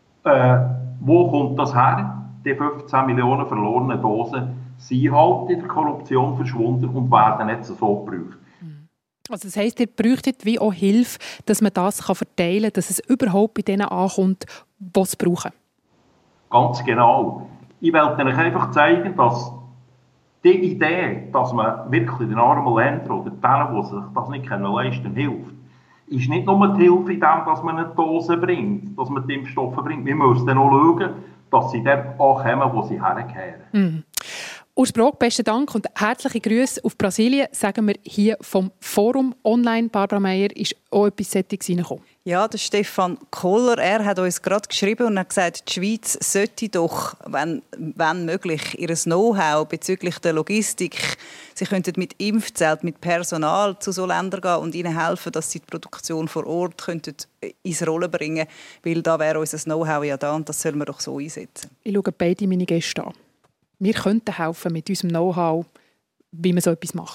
Wo kommt das her? Die 15 Millionen verlorene Dosen sind halt in der Korruption verschwunden und werden jetzt so gebraucht. Also das heisst, ihr bräuchtet wie auch Hilfe, dass man das verteilen kann, dass es überhaupt bei denen ankommt, die es brauchen. Ganz genau. Ich wollte euch einfach zeigen, dass die Idee, dass man wirklich den armen Ländern oder denen, die sich das nicht leisten können, hilft, ist nicht nur die Hilfe in dem, dass man eine Dose bringt, dass man die Impfstoffe bringt. Wir müssen dann auch schauen, dass sie dort ankommen, wo sie herkehren. Urs Brok, besten Dank und herzliche Grüße auf Brasilien, sagen wir hier vom Forum Online. Barbara Meier, ist auch etwas Sättiges reingekommen. Ja, der Stefan Kohler, er hat uns gerade geschrieben und hat gesagt, die Schweiz sollte doch, wenn möglich, ihr Know-how bezüglich der Logistik, sie könnten mit Impfzelt, mit Personal zu so Ländern gehen und ihnen helfen, dass sie die Produktion vor Ort könnten ins Rollen bringen, weil da wäre unser Know-how ja da und das sollen wir doch so einsetzen. Ich schaue beide meine Gäste an. Wir könnten helfen mit unserem Know-how, wie man so etwas macht.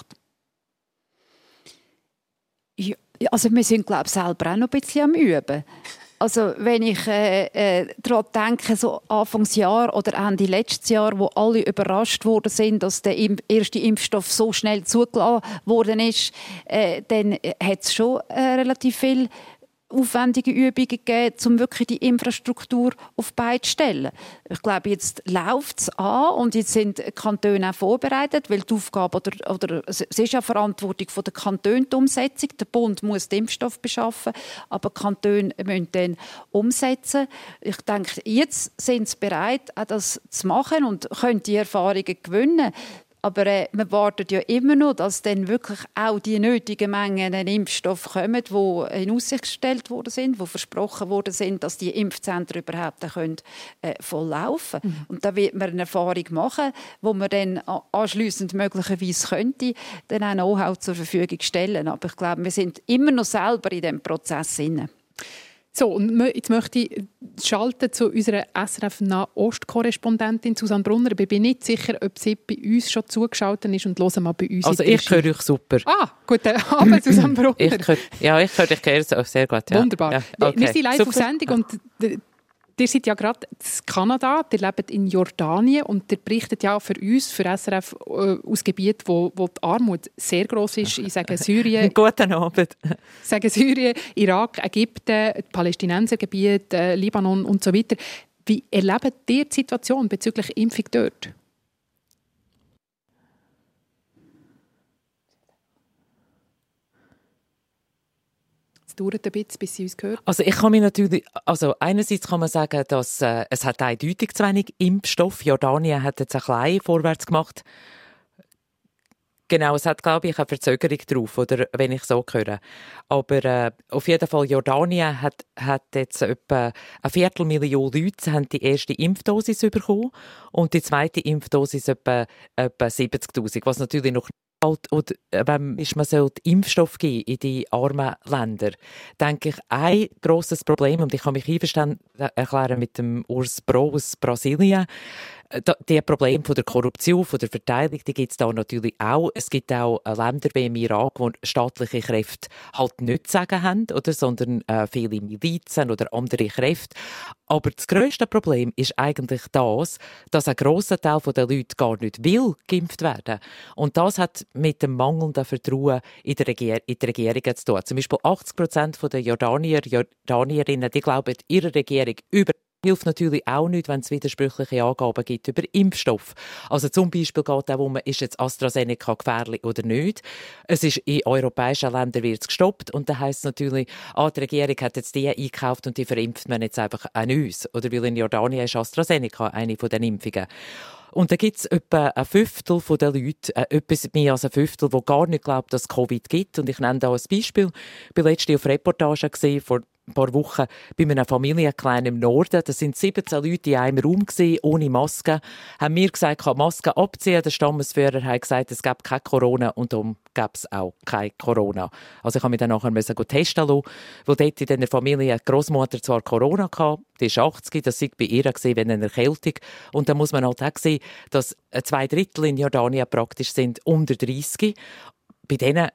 Ja, also wir sind, glaube ich, selber auch noch ein bisschen am Üben. Also wenn ich daran denke, so Anfangsjahr oder Ende letztes Jahr, wo alle überrascht worden sind, dass der erste Impfstoff so schnell zugelassen worden ist, dann hat es schon relativ viel aufwendige Übungen gegeben, um wirklich die Infrastruktur auf die Beine zu stellen. Ich glaube, jetzt läuft es an und jetzt sind die Kantone auch vorbereitet, weil die Aufgabe oder es ist ja Verantwortung der Kantone die Umsetzung. Der Bund muss den Impfstoff beschaffen, aber die Kantone müssen den umsetzen. Ich denke, jetzt sind sie bereit, auch das zu machen und können die Erfahrungen gewinnen. Aber man wartet ja immer noch, dass dann wirklich auch die nötigen Mengen an Impfstoff kommen, die in Aussicht gestellt worden sind, die versprochen worden sind, dass die Impfzentren überhaupt voll laufen können. Und da wird man eine Erfahrung machen, wo man dann anschliessend möglicherweise könnte, dann auch Know-how zur Verfügung stellen. Aber ich glaube, wir sind immer noch selber in diesem Prozess drin. So, und jetzt möchte ich schalten zu unserer SRF-Nahost-Korrespondentin Susanne Brunner. Ich bin nicht sicher, ob sie bei uns schon zugeschaltet ist und hören mal bei uns. Also ich höre euch super. Guten Abend, Susanne Brunner. Ich höre dich sehr gut. Ja. Wunderbar. Ja, okay. Wir sind live auf Sendung und ihr seid ja gerade in Kanada, ihr lebt in Jordanien und ihr berichtet ja für uns, für SRF, aus Gebieten, wo die Armut sehr gross ist. Ich sage Syrien. Guten Abend. Ich sage Syrien, Irak, Ägypten, Palästinensergebiete, Libanon und so weiter. Wie erlebt ihr die Situation bezüglich Impfung dort? Dauert ein bisschen, bis sie uns hört. Also einerseits kann man sagen, dass es hat eindeutig zu wenig Impfstoff. Jordanien hat jetzt ein bisschen vorwärts gemacht. Genau, es hat, glaube ich, eine Verzögerung drauf, oder, wenn ich so höre. Aber auf jeden Fall, Jordanien hat jetzt etwa 250.000 Leute haben die erste Impfdosis bekommen und die zweite Impfdosis etwa 70'000, was natürlich noch oder wenn man soll Impfstoff geben in die armen Länder, denke ich, ein grosses Problem, und ich kann mich einverstanden erklären mit dem Urs Brok aus Brasilien, Die Probleme von der Korruption, von der Verteilung, die gibt es da natürlich auch. Es gibt auch Länder wie im Irak, wo staatliche Kräfte halt nicht zu sagen haben, oder, sondern viele Milizen oder andere Kräfte. Aber das grösste Problem ist eigentlich das, dass ein grosser Teil der Leute gar nicht will geimpft werden. Und das hat mit dem mangelnden Vertrauen in die Regierungen zu tun. Zum Beispiel 80% der Jordanierinnen, die glauben ihrer Regierung über. Hilft natürlich auch nicht, wenn es widersprüchliche Angaben gibt über Impfstoff. Also zum Beispiel geht es auch ist jetzt AstraZeneca gefährlich oder nicht. Es ist in europäischen Ländern wird es gestoppt und dann heisst es natürlich, die Regierung hat jetzt die eingekauft und die verimpft man jetzt einfach an uns. Oder weil in Jordanien ist AstraZeneca eine von den Impfungen. Und da gibt es etwa ein Fünftel der Leute, etwas mehr als ein Fünftel, die gar nicht glauben, dass es Covid gibt. Und ich nenne da ein Beispiel. Ich war letztens auf Reportage vor ein paar Wochen bei einer Familie klein im Norden. Da sind 17 Leute in einem Raum gewesen, ohne Maske. Haben mir gesagt, ich kann Maske abziehen. Der Stammesführer hat gesagt, es gäbe kein Corona und darum gäbe es auch kein Corona. Also ich musste mich dann nachher testen lassen, weil dort in dieser Familie die Großmutter zwar Corona hatte, die ist 80, das war bei ihr wie eine Erkältung. Und da muss man halt auch sehen, dass 2/3 in Jordanien praktisch sind unter 30. Bei denen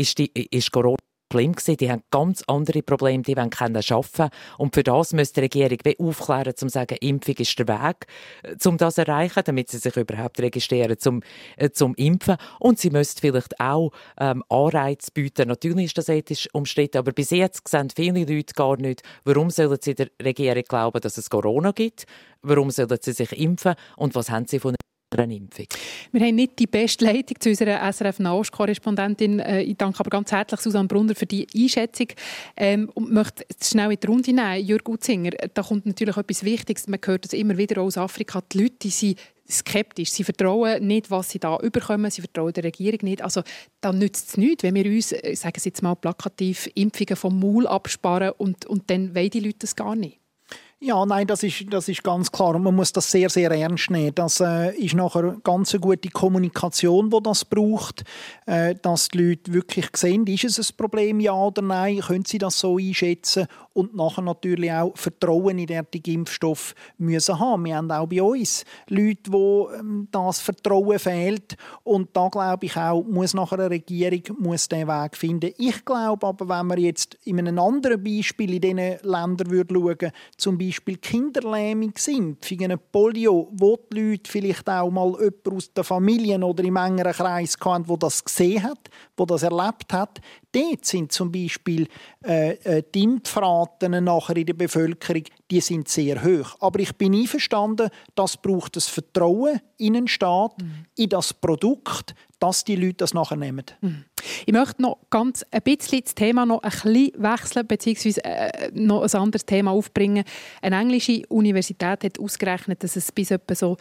ist Corona Problem gewesen. Die haben ganz andere Probleme, die wollen arbeiten. Und für das müsste die Regierung aufklären, um zu sagen, Impfung ist der Weg, um das zu erreichen, damit sie sich überhaupt registrieren zum Impfen. Und sie müsste vielleicht auch Anreize bieten. Natürlich ist das ethisch umstritten, aber bis jetzt sehen viele Leute gar nicht, warum sollen sie der Regierung glauben, dass es Corona gibt, warum sollen sie sich impfen und was haben sie von Impfung. Wir haben nicht die beste Leitung zu unserer SRF-Nahost-Korrespondentin. Ich danke aber ganz herzlich Susanne Brunner für die Einschätzung und möchte schnell in die Runde nehmen. Jürg Utzinger, da kommt natürlich etwas Wichtiges. Man hört es immer wieder aus Afrika. Die Leute die sind skeptisch. Sie vertrauen nicht, was sie da überkommen. Sie vertrauen der Regierung nicht. Also da nützt es nichts, wenn wir uns, sagen Sie jetzt mal plakativ, Impfungen vom Maul absparen und dann wollen die Leute das gar nicht. Ja, nein, das ist ganz klar. Und man muss das sehr, sehr ernst nehmen. Das ist nachher ganz eine gute Kommunikation, die das braucht. Dass die Leute wirklich sehen, ist es ein Problem, ja oder nein? Können sie das so einschätzen? Und nachher natürlich auch Vertrauen in den Impfstoff müssen haben. Wir haben auch bei uns Leute, wo das Vertrauen fehlt. Und da glaube ich auch, muss nachher eine Regierung den Weg finden. Ich glaube aber, wenn wir jetzt in einem anderen Beispiel in diesen Ländern schauen, zum Beispiel Kinderlähmungsimpfungen, Polio, wo die Leute vielleicht auch mal jemanden aus der Familie oder im engeren Kreis hatten, der das gesehen hat, der das erlebt hat. Dort sind zum Beispiel die Impfraten nachher in der Bevölkerung, die sind sehr hoch. Aber ich bin einverstanden, das braucht das Vertrauen in den Staat, in das Produkt, dass die Leute das nachher nehmen. Ich möchte noch ganz ein bisschen das Thema noch ein bisschen wechseln, beziehungsweise noch ein anderes Thema aufbringen. Eine englische Universität hat ausgerechnet, dass es bis etwa so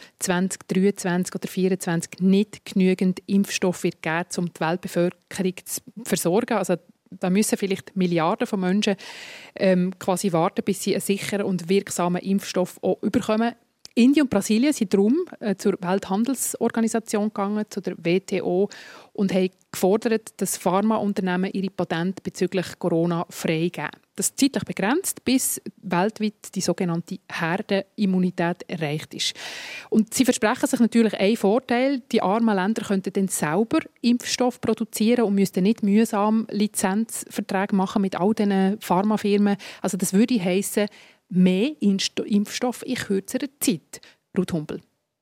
2023 oder 2024 nicht genügend Impfstoff wird geben, um die Weltbevölkerung zu versorgen. Also da müssen vielleicht Milliarden von Menschen quasi warten, bis sie einen sicheren und wirksamen Impfstoff auch bekommen. Indien und Brasilien sind darum zur Welthandelsorganisation gegangen, zu der WTO, und haben gefordert, dass Pharmaunternehmen ihre Patente bezüglich Corona freigeben. Das ist zeitlich begrenzt, bis weltweit die sogenannte Herdenimmunität erreicht ist. Und sie versprechen sich natürlich einen Vorteil: die armen Länder könnten dann selber Impfstoff produzieren und müssten nicht mühsam Lizenzverträge machen mit all diesen Pharmafirmen. Also das würde heissen, mehr Impfstoff in kürzerer Zeit. Ruth Humbel.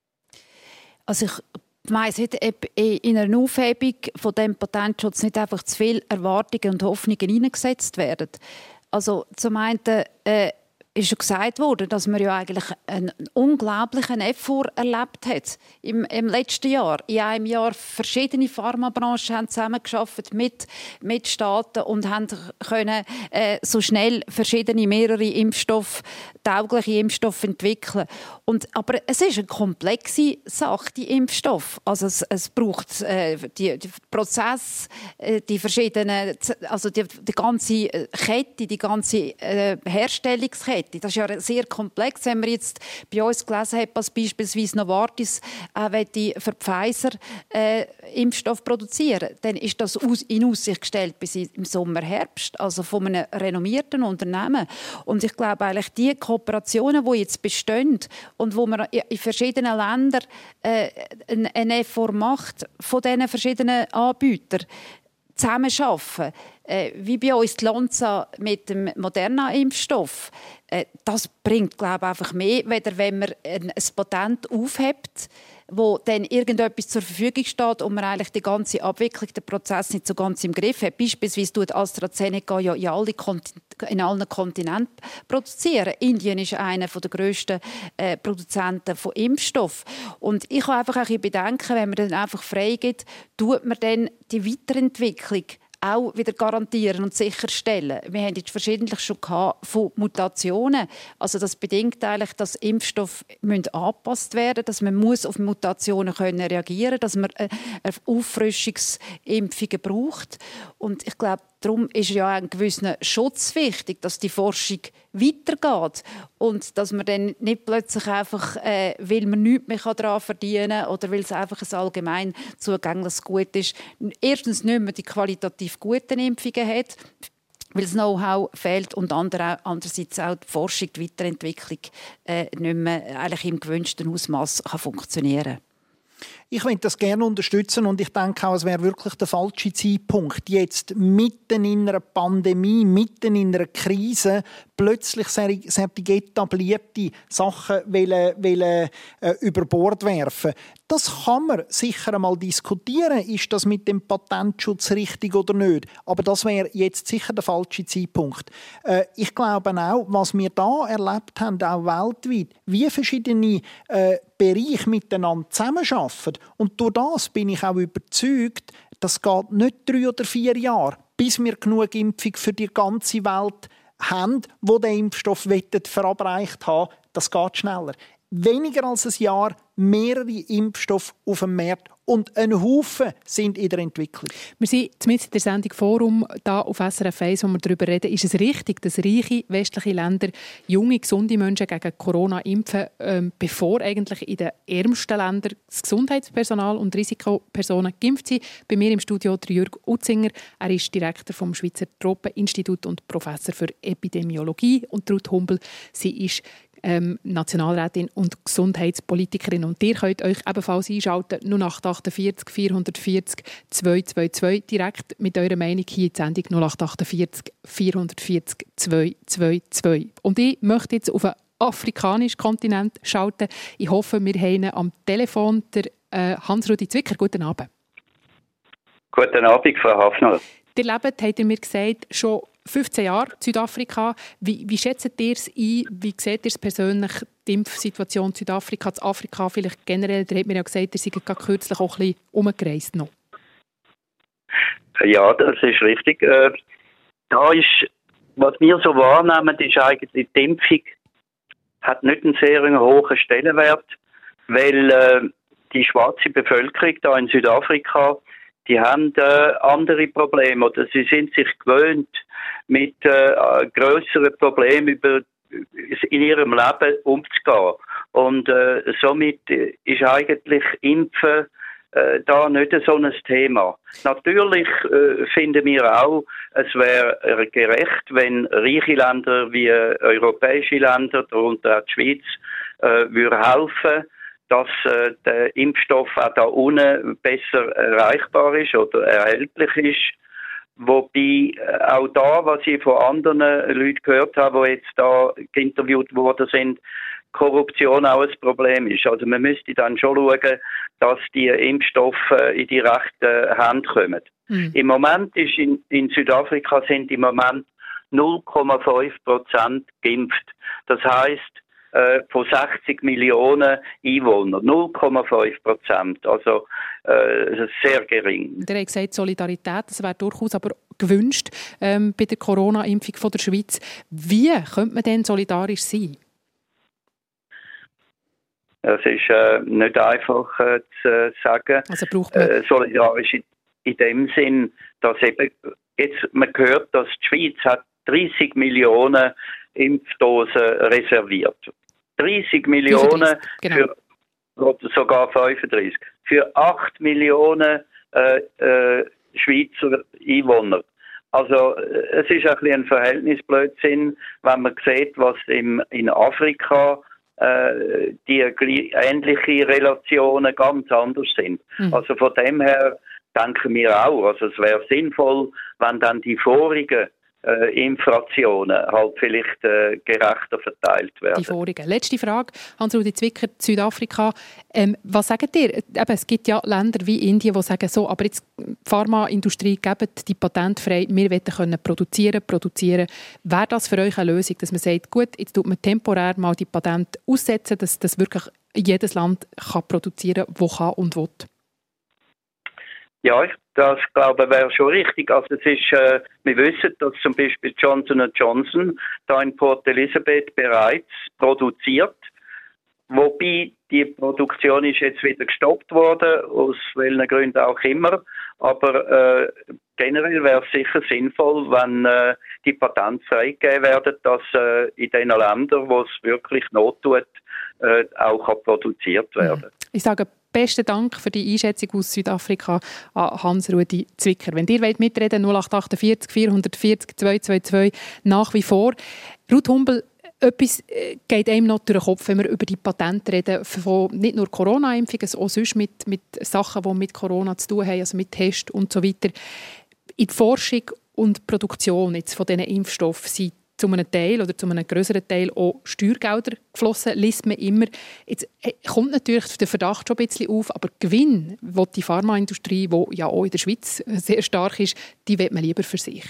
Also ich weiss nicht, ob in einer Aufhebung von diesem Patentschutz nicht einfach zu viele Erwartungen und Hoffnungen hineingesetzt werden. Also zum einen ist schon gesagt worden, dass man ja eigentlich einen unglaublichen Effort erlebt hat im letzten Jahr. In einem Jahr verschiedene Pharmabranchen haben zusammengearbeitet mit Staaten und haben können so schnell mehrere taugliche Impfstoffe entwickeln. Aber es ist eine komplexe Sache, die Impfstoffe. Also es braucht die Prozesse, die verschiedenen, also die ganze Kette, die ganze Herstellungskette. hätte. Das ist ja sehr komplex. Wenn man jetzt bei uns gelesen hat, dass beispielsweise Novartis für Pfizer Impfstoff produzieren, dann ist das in Aussicht gestellt bis im Sommer, Herbst, also von einem renommierten Unternehmen. Und ich glaube eigentlich, die Kooperationen, die jetzt bestehen und wo man in verschiedenen Ländern einen Effort macht von diesen verschiedenen Anbietern, zusammenarbeiten, wie bei uns die Lonza mit dem Moderna-Impfstoff, das bringt, glaube ich, einfach mehr, weder wenn man ein Patent aufhebt, wo dann irgendetwas zur Verfügung steht und man eigentlich die ganze Abwicklung, den Prozess nicht so ganz im Griff hat. Beispielsweise tut AstraZeneca ja in allen Kontinenten produzieren. Indien ist einer der grössten Produzenten von Impfstoff. Und ich habe einfach ein Bedenken, wenn man dann einfach freigibt, tut man dann die Weiterentwicklung auch wieder garantieren und sicherstellen. Wir haben jetzt verschiedentlich schon von Mutationen. Also das bedingt eigentlich, dass Impfstoffe angepasst werden müssen, dass man muss auf Mutationen reagieren können, dass man Auffrischungsimpfungen braucht. Und ich glaube, darum ist ja ein gewisser Schutz wichtig, dass die Forschung weitergeht und dass man dann nicht plötzlich einfach, weil man nichts mehr daran verdienen kann oder weil es einfach ein allgemein zugängliches Gut ist, erstens nicht mehr die qualitativ guten Impfungen hat, weil das Know-how fehlt und andererseits auch die Forschung, die Weiterentwicklung nicht mehr eigentlich im gewünschten Ausmaß funktionieren kann. Ich möchte das gerne unterstützen und ich denke auch, es wäre wirklich der falsche Zeitpunkt, jetzt mitten in einer Pandemie, mitten in einer Krise, plötzlich solche etablierte Sachen über Bord werfen. Das kann man sicher einmal diskutieren, ist das mit dem Patentschutz richtig oder nicht. Aber das wäre jetzt sicher der falsche Zeitpunkt. Ich glaube auch, was wir da erlebt haben, auch weltweit, wie verschiedene Bereiche miteinander zusammenarbeiten. Und durch das bin ich auch überzeugt, das geht nicht 3 oder 4 Jahre, bis wir genug Impfung für die ganze Welt haben, die den Impfstoff verabreicht haben. Das geht schneller. Weniger als ein Jahr, mehrere Impfstoffe auf dem Markt und ein Haufen sind in der Entwicklung. Wir sind mitten in der Sendung Forum hier auf SRF 1, wo wir darüber reden, ist es richtig, dass reiche westliche Länder junge, gesunde Menschen gegen Corona impfen, bevor eigentlich in den ärmsten Ländern das Gesundheitspersonal und Risikopersonen geimpft sind. Bei mir im Studio Jürg Utzinger. Er ist Direktor vom Schweizer Tropeninstitut und Professor für Epidemiologie. Und Ruth Humbel, sie ist Nationalrätin und Gesundheitspolitikerin. Und ihr könnt euch ebenfalls einschalten, 0848 440 222, direkt mit eurer Meinung hier in die Sendung 0848 440 222. Und ich möchte jetzt auf den afrikanischen Kontinent schalten. Ich hoffe, wir haben am Telefon der Hans-Rudi Zwicker. Guten Abend. Guten Abend, Frau Hafner. Ihr lebt, habt ihr mir gesagt, schon 15 Jahre in Südafrika. Wie schätzt ihr es ein? Wie seht ihr es persönlich, die Impfsituation in Südafrika, in Afrika vielleicht generell? Da hat mir ja gesagt, ihr seid gerade kürzlich auch ein bisschen umgereist noch. Ja, das ist richtig. Da ist, was wir so wahrnehmen, ist eigentlich, die Impfung hat nicht einen sehr hohen Stellenwert, weil die schwarze Bevölkerung da in Südafrika, die haben andere Probleme oder sie sind sich gewöhnt, mit grösseren Problemen in ihrem Leben umzugehen. Und somit ist eigentlich Impfen da nicht so ein Thema. Natürlich finden wir auch, es wäre gerecht, wenn reiche Länder wie europäische Länder, darunter auch die Schweiz, würden helfen, dass der Impfstoff auch da unten besser erreichbar ist oder erhältlich ist. Wobei auch da, was ich von anderen Leuten gehört habe, die jetzt da interviewt worden sind, Korruption auch ein Problem ist. Also man müsste dann schon schauen, dass die Impfstoffe in die rechten Hände kommen. Im Moment ist in Südafrika sind im Moment 0,5% geimpft. Das heisst, von 60 Millionen Einwohnern. 0,5%. Also sehr gering. Der hat gesagt, Solidarität, das wäre durchaus aber gewünscht bei der Corona-Impfung der Schweiz. Wie könnte man denn solidarisch sein? Es ist nicht einfach zu sagen. Also braucht man solidarisch in dem Sinn, dass eben jetzt man hört, dass die Schweiz hat 30 Millionen Impfdosen reserviert. 30 Millionen, genau. sogar 35, für 8 Millionen Schweizer Einwohner. Also es ist ein bisschen ein Verhältnisblödsinn, wenn man sieht, was in Afrika die ähnliche Relationen ganz anders sind. Also von dem her denken wir auch, also es wäre sinnvoll, wenn dann die vorigen Inflationen halt vielleicht gerechter verteilt werden. Die vorigen. Letzte Frage, Hans-Rudi Zwicker, Südafrika. Was sagt ihr? Eben, es gibt ja Länder wie Indien, die sagen, so, aber jetzt die Pharmaindustrie gibt die Patente frei, wir wollen produzieren. Wäre das für euch eine Lösung, dass man sagt, gut, jetzt tut man temporär mal die Patente aussetzen, dass das wirklich jedes Land kann produzieren kann, das kann und will? Ja, das glaube ich wäre schon richtig. Also es ist, wir wissen, dass zum Beispiel Johnson & Johnson da in Port Elizabeth bereits produziert, wobei die Produktion ist jetzt wieder gestoppt worden, aus welchen Gründen auch immer. Aber generell wäre es sicher sinnvoll, wenn die Patente freigegeben werden, dass in den Ländern, wo es wirklich Not tut, auch produziert werden. Ich sage besten Dank für die Einschätzung aus Südafrika an Hans-Rudi Zwicker. Wenn ihr mitreden wollt, 0848 440 222 nach wie vor. Ruth Humbel, etwas geht einem noch durch den Kopf, wenn wir über die Patente reden, von nicht nur Corona-Impfungen, auch sonst mit Sachen, die mit Corona zu tun haben, also mit Tests und so weiter. In die Forschung und Produktion jetzt von diesen Impfstoffen sind zu einem Teil oder zu einem größeren Teil auch Steuergelder geflossen, liest man immer. Jetzt kommt natürlich der Verdacht schon ein bisschen auf, aber Gewinn, den die Pharmaindustrie, die ja auch in der Schweiz sehr stark ist, die will man lieber für sich.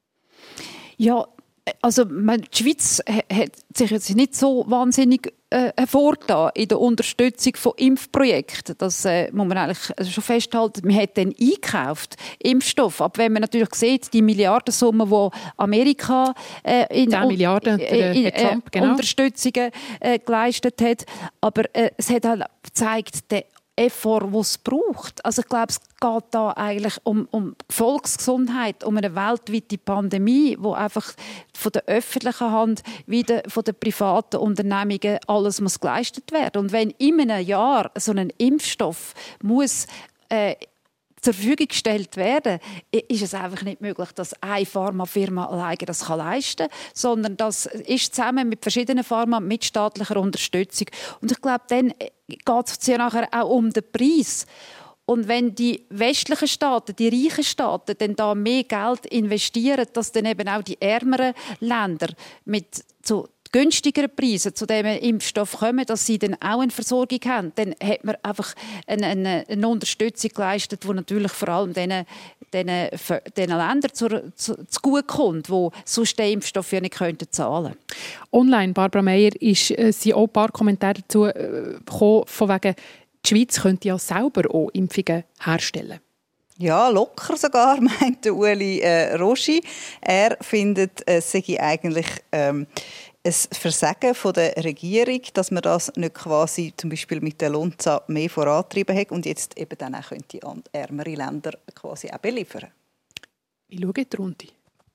Ja, also die Schweiz hat sich jetzt nicht so wahnsinnig hervorgetan in der Unterstützung von Impfprojekten. Das muss man eigentlich schon festhalten. Man hat dann eingekauft Impfstoff. Aber wenn man natürlich sieht, die Milliardensumme, die Amerika in 10 Milliarden Trump, genau, Unterstützungen geleistet hat, aber es hat halt gezeigt, der Effort, den es braucht. Also ich glaube, es geht da eigentlich um Volksgesundheit, um eine weltweite Pandemie, wo einfach von der öffentlichen Hand wie von den privaten Unternehmungen alles muss geleistet werden. Und wenn in einem Jahr so ein Impfstoff muss zur Verfügung gestellt werden, ist es einfach nicht möglich, dass eine Pharmafirma alleine das leisten kann, sondern das ist zusammen mit verschiedenen Pharma, mit staatlicher Unterstützung. Und ich glaube, dann geht es ja nachher auch um den Preis. Und wenn die westlichen Staaten, die reichen Staaten, dann da mehr Geld investieren, dass dann eben auch die ärmeren Länder mit zu günstigeren Preisen zu diesem Impfstoff kommen, dass sie dann auch eine Versorgung haben, dann hat man einfach eine Unterstützung geleistet, die natürlich vor allem den Ländern zugutekommt, die sonst den Impfstoff ja nicht zahlen könnten. Online, Barbara Meier, sind auch ein paar Kommentare dazu gekommen, von wegen, die Schweiz könnte ja selber auch Impfungen herstellen. Ja, locker sogar, meint Ueli Roschi. Er findet, es sei eigentlich ein Versagen von der Regierung, dass man das nicht quasi zum Beispiel mit der Lonza mehr vorantrieben hat und jetzt eben dann auch könnte ärmere Länder quasi auch beliefern. Wie schaut die Runde?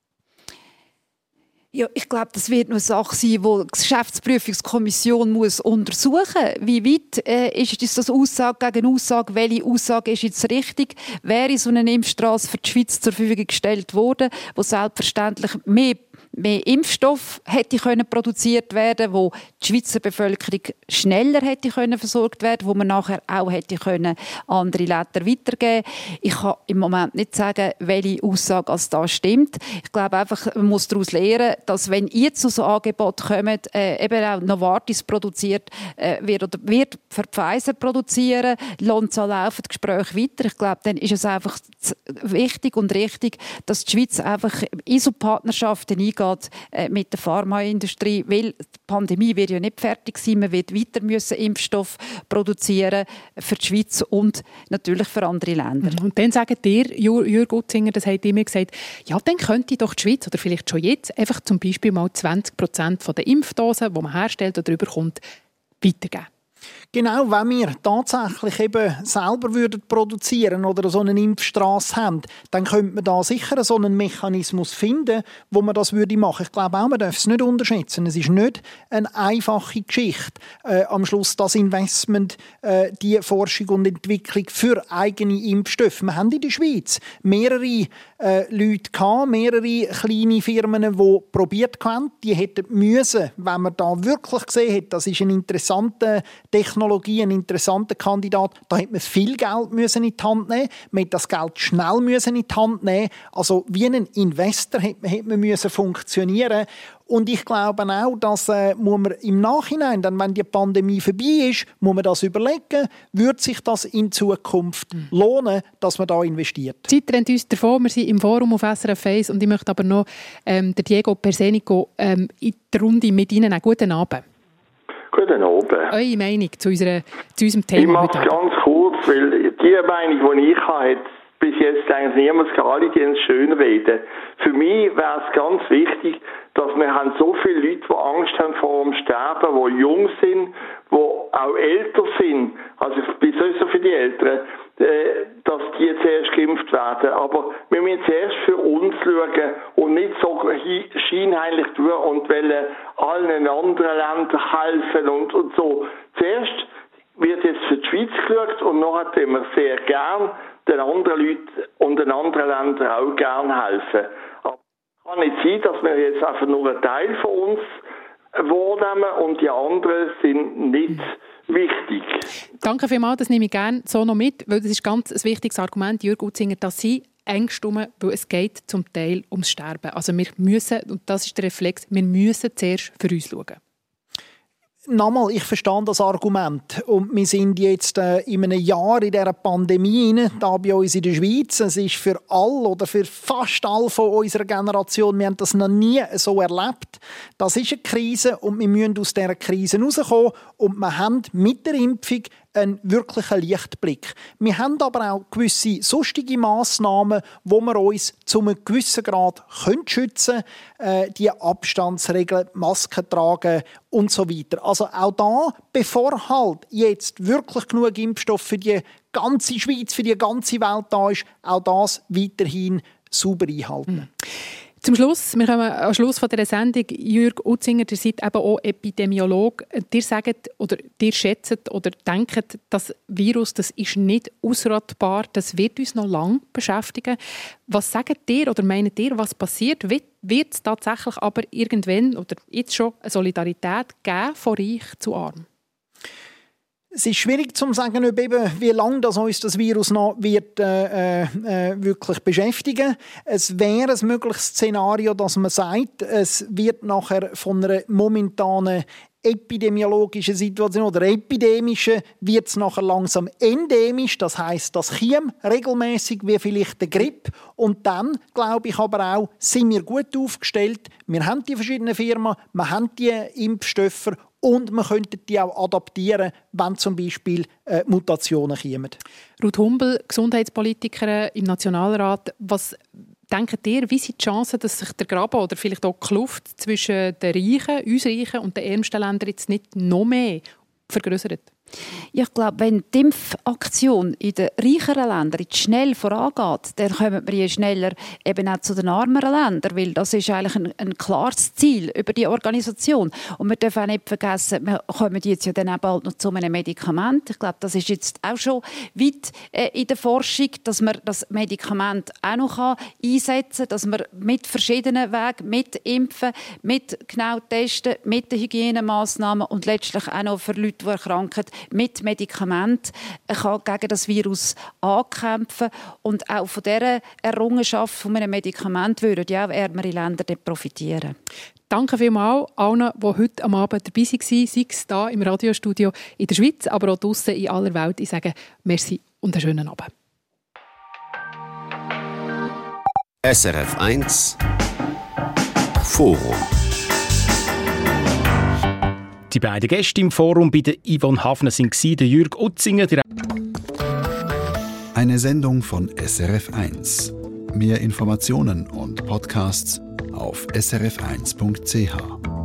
Ja, ich glaube, das wird eine Sache sein, die die Geschäftsprüfungskommission muss untersuchen muss. Wie weit ist das Aussage gegen Aussage? Welche Aussage ist jetzt richtig? Wäre so eine Impfstraße für die Schweiz zur Verfügung gestellt worden, wo selbstverständlich mehr Impfstoff hätte produziert werden, wo die Schweizer Bevölkerung schneller hätte versorgt werden, wo man nachher auch hätte andere Länder weitergeben. Ich kann im Moment nicht sagen, welche Aussage als da stimmt. Ich glaube einfach, man muss daraus lernen, dass wenn jetzt so Angebote kommen, eben auch Novartis produziert wird für Pfizer produzieren, Lonza laufen die Gespräche weiter. Ich glaube, dann ist es einfach wichtig und richtig, dass die Schweiz einfach ISO-Partnerschaften eingeht mit der Pharmaindustrie, weil die Pandemie wird ja nicht fertig sein, man wird weiter müssen Impfstoff produzieren für die Schweiz und natürlich für andere Länder. Und dann sagt ihr, Jürg Utzinger, das habt ihr mir gesagt, ja, dann könnte doch die Schweiz, oder vielleicht schon jetzt, einfach zum Beispiel mal 20% der Impfdosen, die man herstellt oder überkommt, weitergeben. Genau, wenn wir tatsächlich eben selber würden produzieren oder so eine Impfstrasse haben, dann könnte man da sicher so einen Mechanismus finden, wo man das würde machen. Ich glaube auch, man darf es nicht unterschätzen. Es ist nicht eine einfache Geschichte. Am Schluss das Investment, die Forschung und Entwicklung für eigene Impfstoffe. Wir haben in der Schweiz mehrere Leute gehabt, mehrere kleine Firmen, die probiert haben. Die hätten müssen, wenn man da wirklich gesehen hat, das ist eine interessante Technologie, ein interessanter Kandidat, da hätte man viel Geld müssen in die Hand nehmen. Man hätte das Geld schnell müssen in die Hand nehmen. Also wie ein Investor hätte man müssen funktionieren. Und ich glaube auch, dass muss man im Nachhinein, dann, wenn die Pandemie vorbei ist, muss man das überlegen, wird sich das in Zukunft lohnen, dass man da investiert. Die Zeit rennt uns davon, wir sind im Forum auf SRF 1 und ich möchte aber noch den Diego Persenico in die Runde mit Ihnen einen guten Abend. Guten Abend. Eure Meinung zu unserem Thema? Ich mache es ganz kurz, weil die Meinung, die ich habe, hat bis jetzt eigentlich niemand gerade schönreden. Für mich wäre es ganz wichtig, dass wir haben so viele Leute, die Angst haben vor dem Sterben, die jung sind, die auch älter sind. Also ich bin sowieso für die Älteren, dass die zuerst geimpft werden. Aber wir müssen zuerst für uns schauen und nicht so scheinheilig tun und wollen allen anderen Ländern helfen und so. Zuerst wird jetzt für die Schweiz geschaut und nachher tun wir sehr gern den anderen Leuten und den anderen Ländern auch gern helfen. Aber es kann nicht sein, dass wir jetzt einfach nur einen Teil von uns wahrnehmen und die anderen sind nicht wichtig. Danke vielmals, das nehme ich gerne so noch mit, weil das ist ganz ein wichtiges Argument, Jürg Utzinger, dass Sie Ängste haben, weil es geht zum Teil ums Sterben. Also wir müssen, und das ist der Reflex, wir müssen zuerst für uns schauen. Nochmal, ich verstehe das Argument. Und wir sind jetzt in einem Jahr in dieser Pandemie rein, da bei uns in der Schweiz. Es ist für alle oder für fast alle von unserer Generation, wir haben das noch nie so erlebt. Das ist eine Krise und wir müssen aus dieser Krise rauskommen. Und wir haben mit der Impfung einen wirklichen Lichtblick. Wir haben aber auch gewisse sonstige Massnahmen, wo wir uns zu einem gewissen Grad schützen können. Die Abstandsregeln, Masken tragen und so weiter. Also auch da, bevor halt jetzt wirklich genug Impfstoff für die ganze Schweiz, für die ganze Welt da ist, auch das weiterhin sauber einhalten. Zum Schluss, wir kommen am Schluss von dieser Sendung. Jürg Utzinger, ihr seid eben auch Epidemiologe. Ihr sagt oder ihr schätzt oder denkt, das Virus, das ist nicht ausrottbar, das wird uns noch lange beschäftigen. Was sagt ihr oder meint ihr, was passiert? Wird es tatsächlich aber irgendwann oder jetzt schon eine Solidarität geben von Reich zu Arm? Es ist schwierig zu sagen, wie lange uns das Virus noch wird, wirklich beschäftigen. Es wäre ein mögliches Szenario, dass man sagt, es wird nachher von einer momentanen epidemiologischen Situation oder epidemischen wird es nachher langsam endemisch. Das heisst, das käme regelmäßig wie vielleicht der Grippe. Und dann, glaube ich aber auch, sind wir gut aufgestellt. Wir haben die verschiedenen Firmen, wir haben die Impfstoffe und man könnte die auch adaptieren, wenn zum Beispiel Mutationen kommen. Ruth Humbel, Gesundheitspolitikerin im Nationalrat. Was denkt ihr, wie sind die Chancen, dass sich der Graben oder vielleicht auch die Kluft zwischen den Reichen, uns Reichen und den ärmsten Ländern jetzt nicht noch mehr vergrößert? Ich glaube, wenn die Impfaktion in den reicheren Ländern jetzt schnell vorangeht, dann kommen wir je schneller eben auch zu den armeren Ländern, weil das ist eigentlich ein klares Ziel über die Organisation. Und wir dürfen auch nicht vergessen, wir kommen jetzt ja dann auch bald noch zu einem Medikament. Ich glaube, das ist jetzt auch schon weit in der Forschung, dass man das Medikament auch noch einsetzen kann, dass man mit verschiedenen Wegen, mit Impfen, mit genau Testen, mit den Hygienemaßnahmen und letztlich auch noch für Leute, die erkranken, mit Medikamenten kann gegen das Virus ankämpfen. Und auch von dieser Errungenschaft von einem Medikament würden ja auch ärmere Länder profitieren. Danke vielmals allen, die heute am Abend dabei waren, sei es hier im Radiostudio in der Schweiz, aber auch draussen in aller Welt. Ich sage merci und einen schönen Abend. SRF 1 Forum. Die beiden Gäste im Forum bei der Yvonne Hafner waren der Jürg Utzinger. Eine Sendung von SRF 1. Mehr Informationen und Podcasts auf srf1.ch.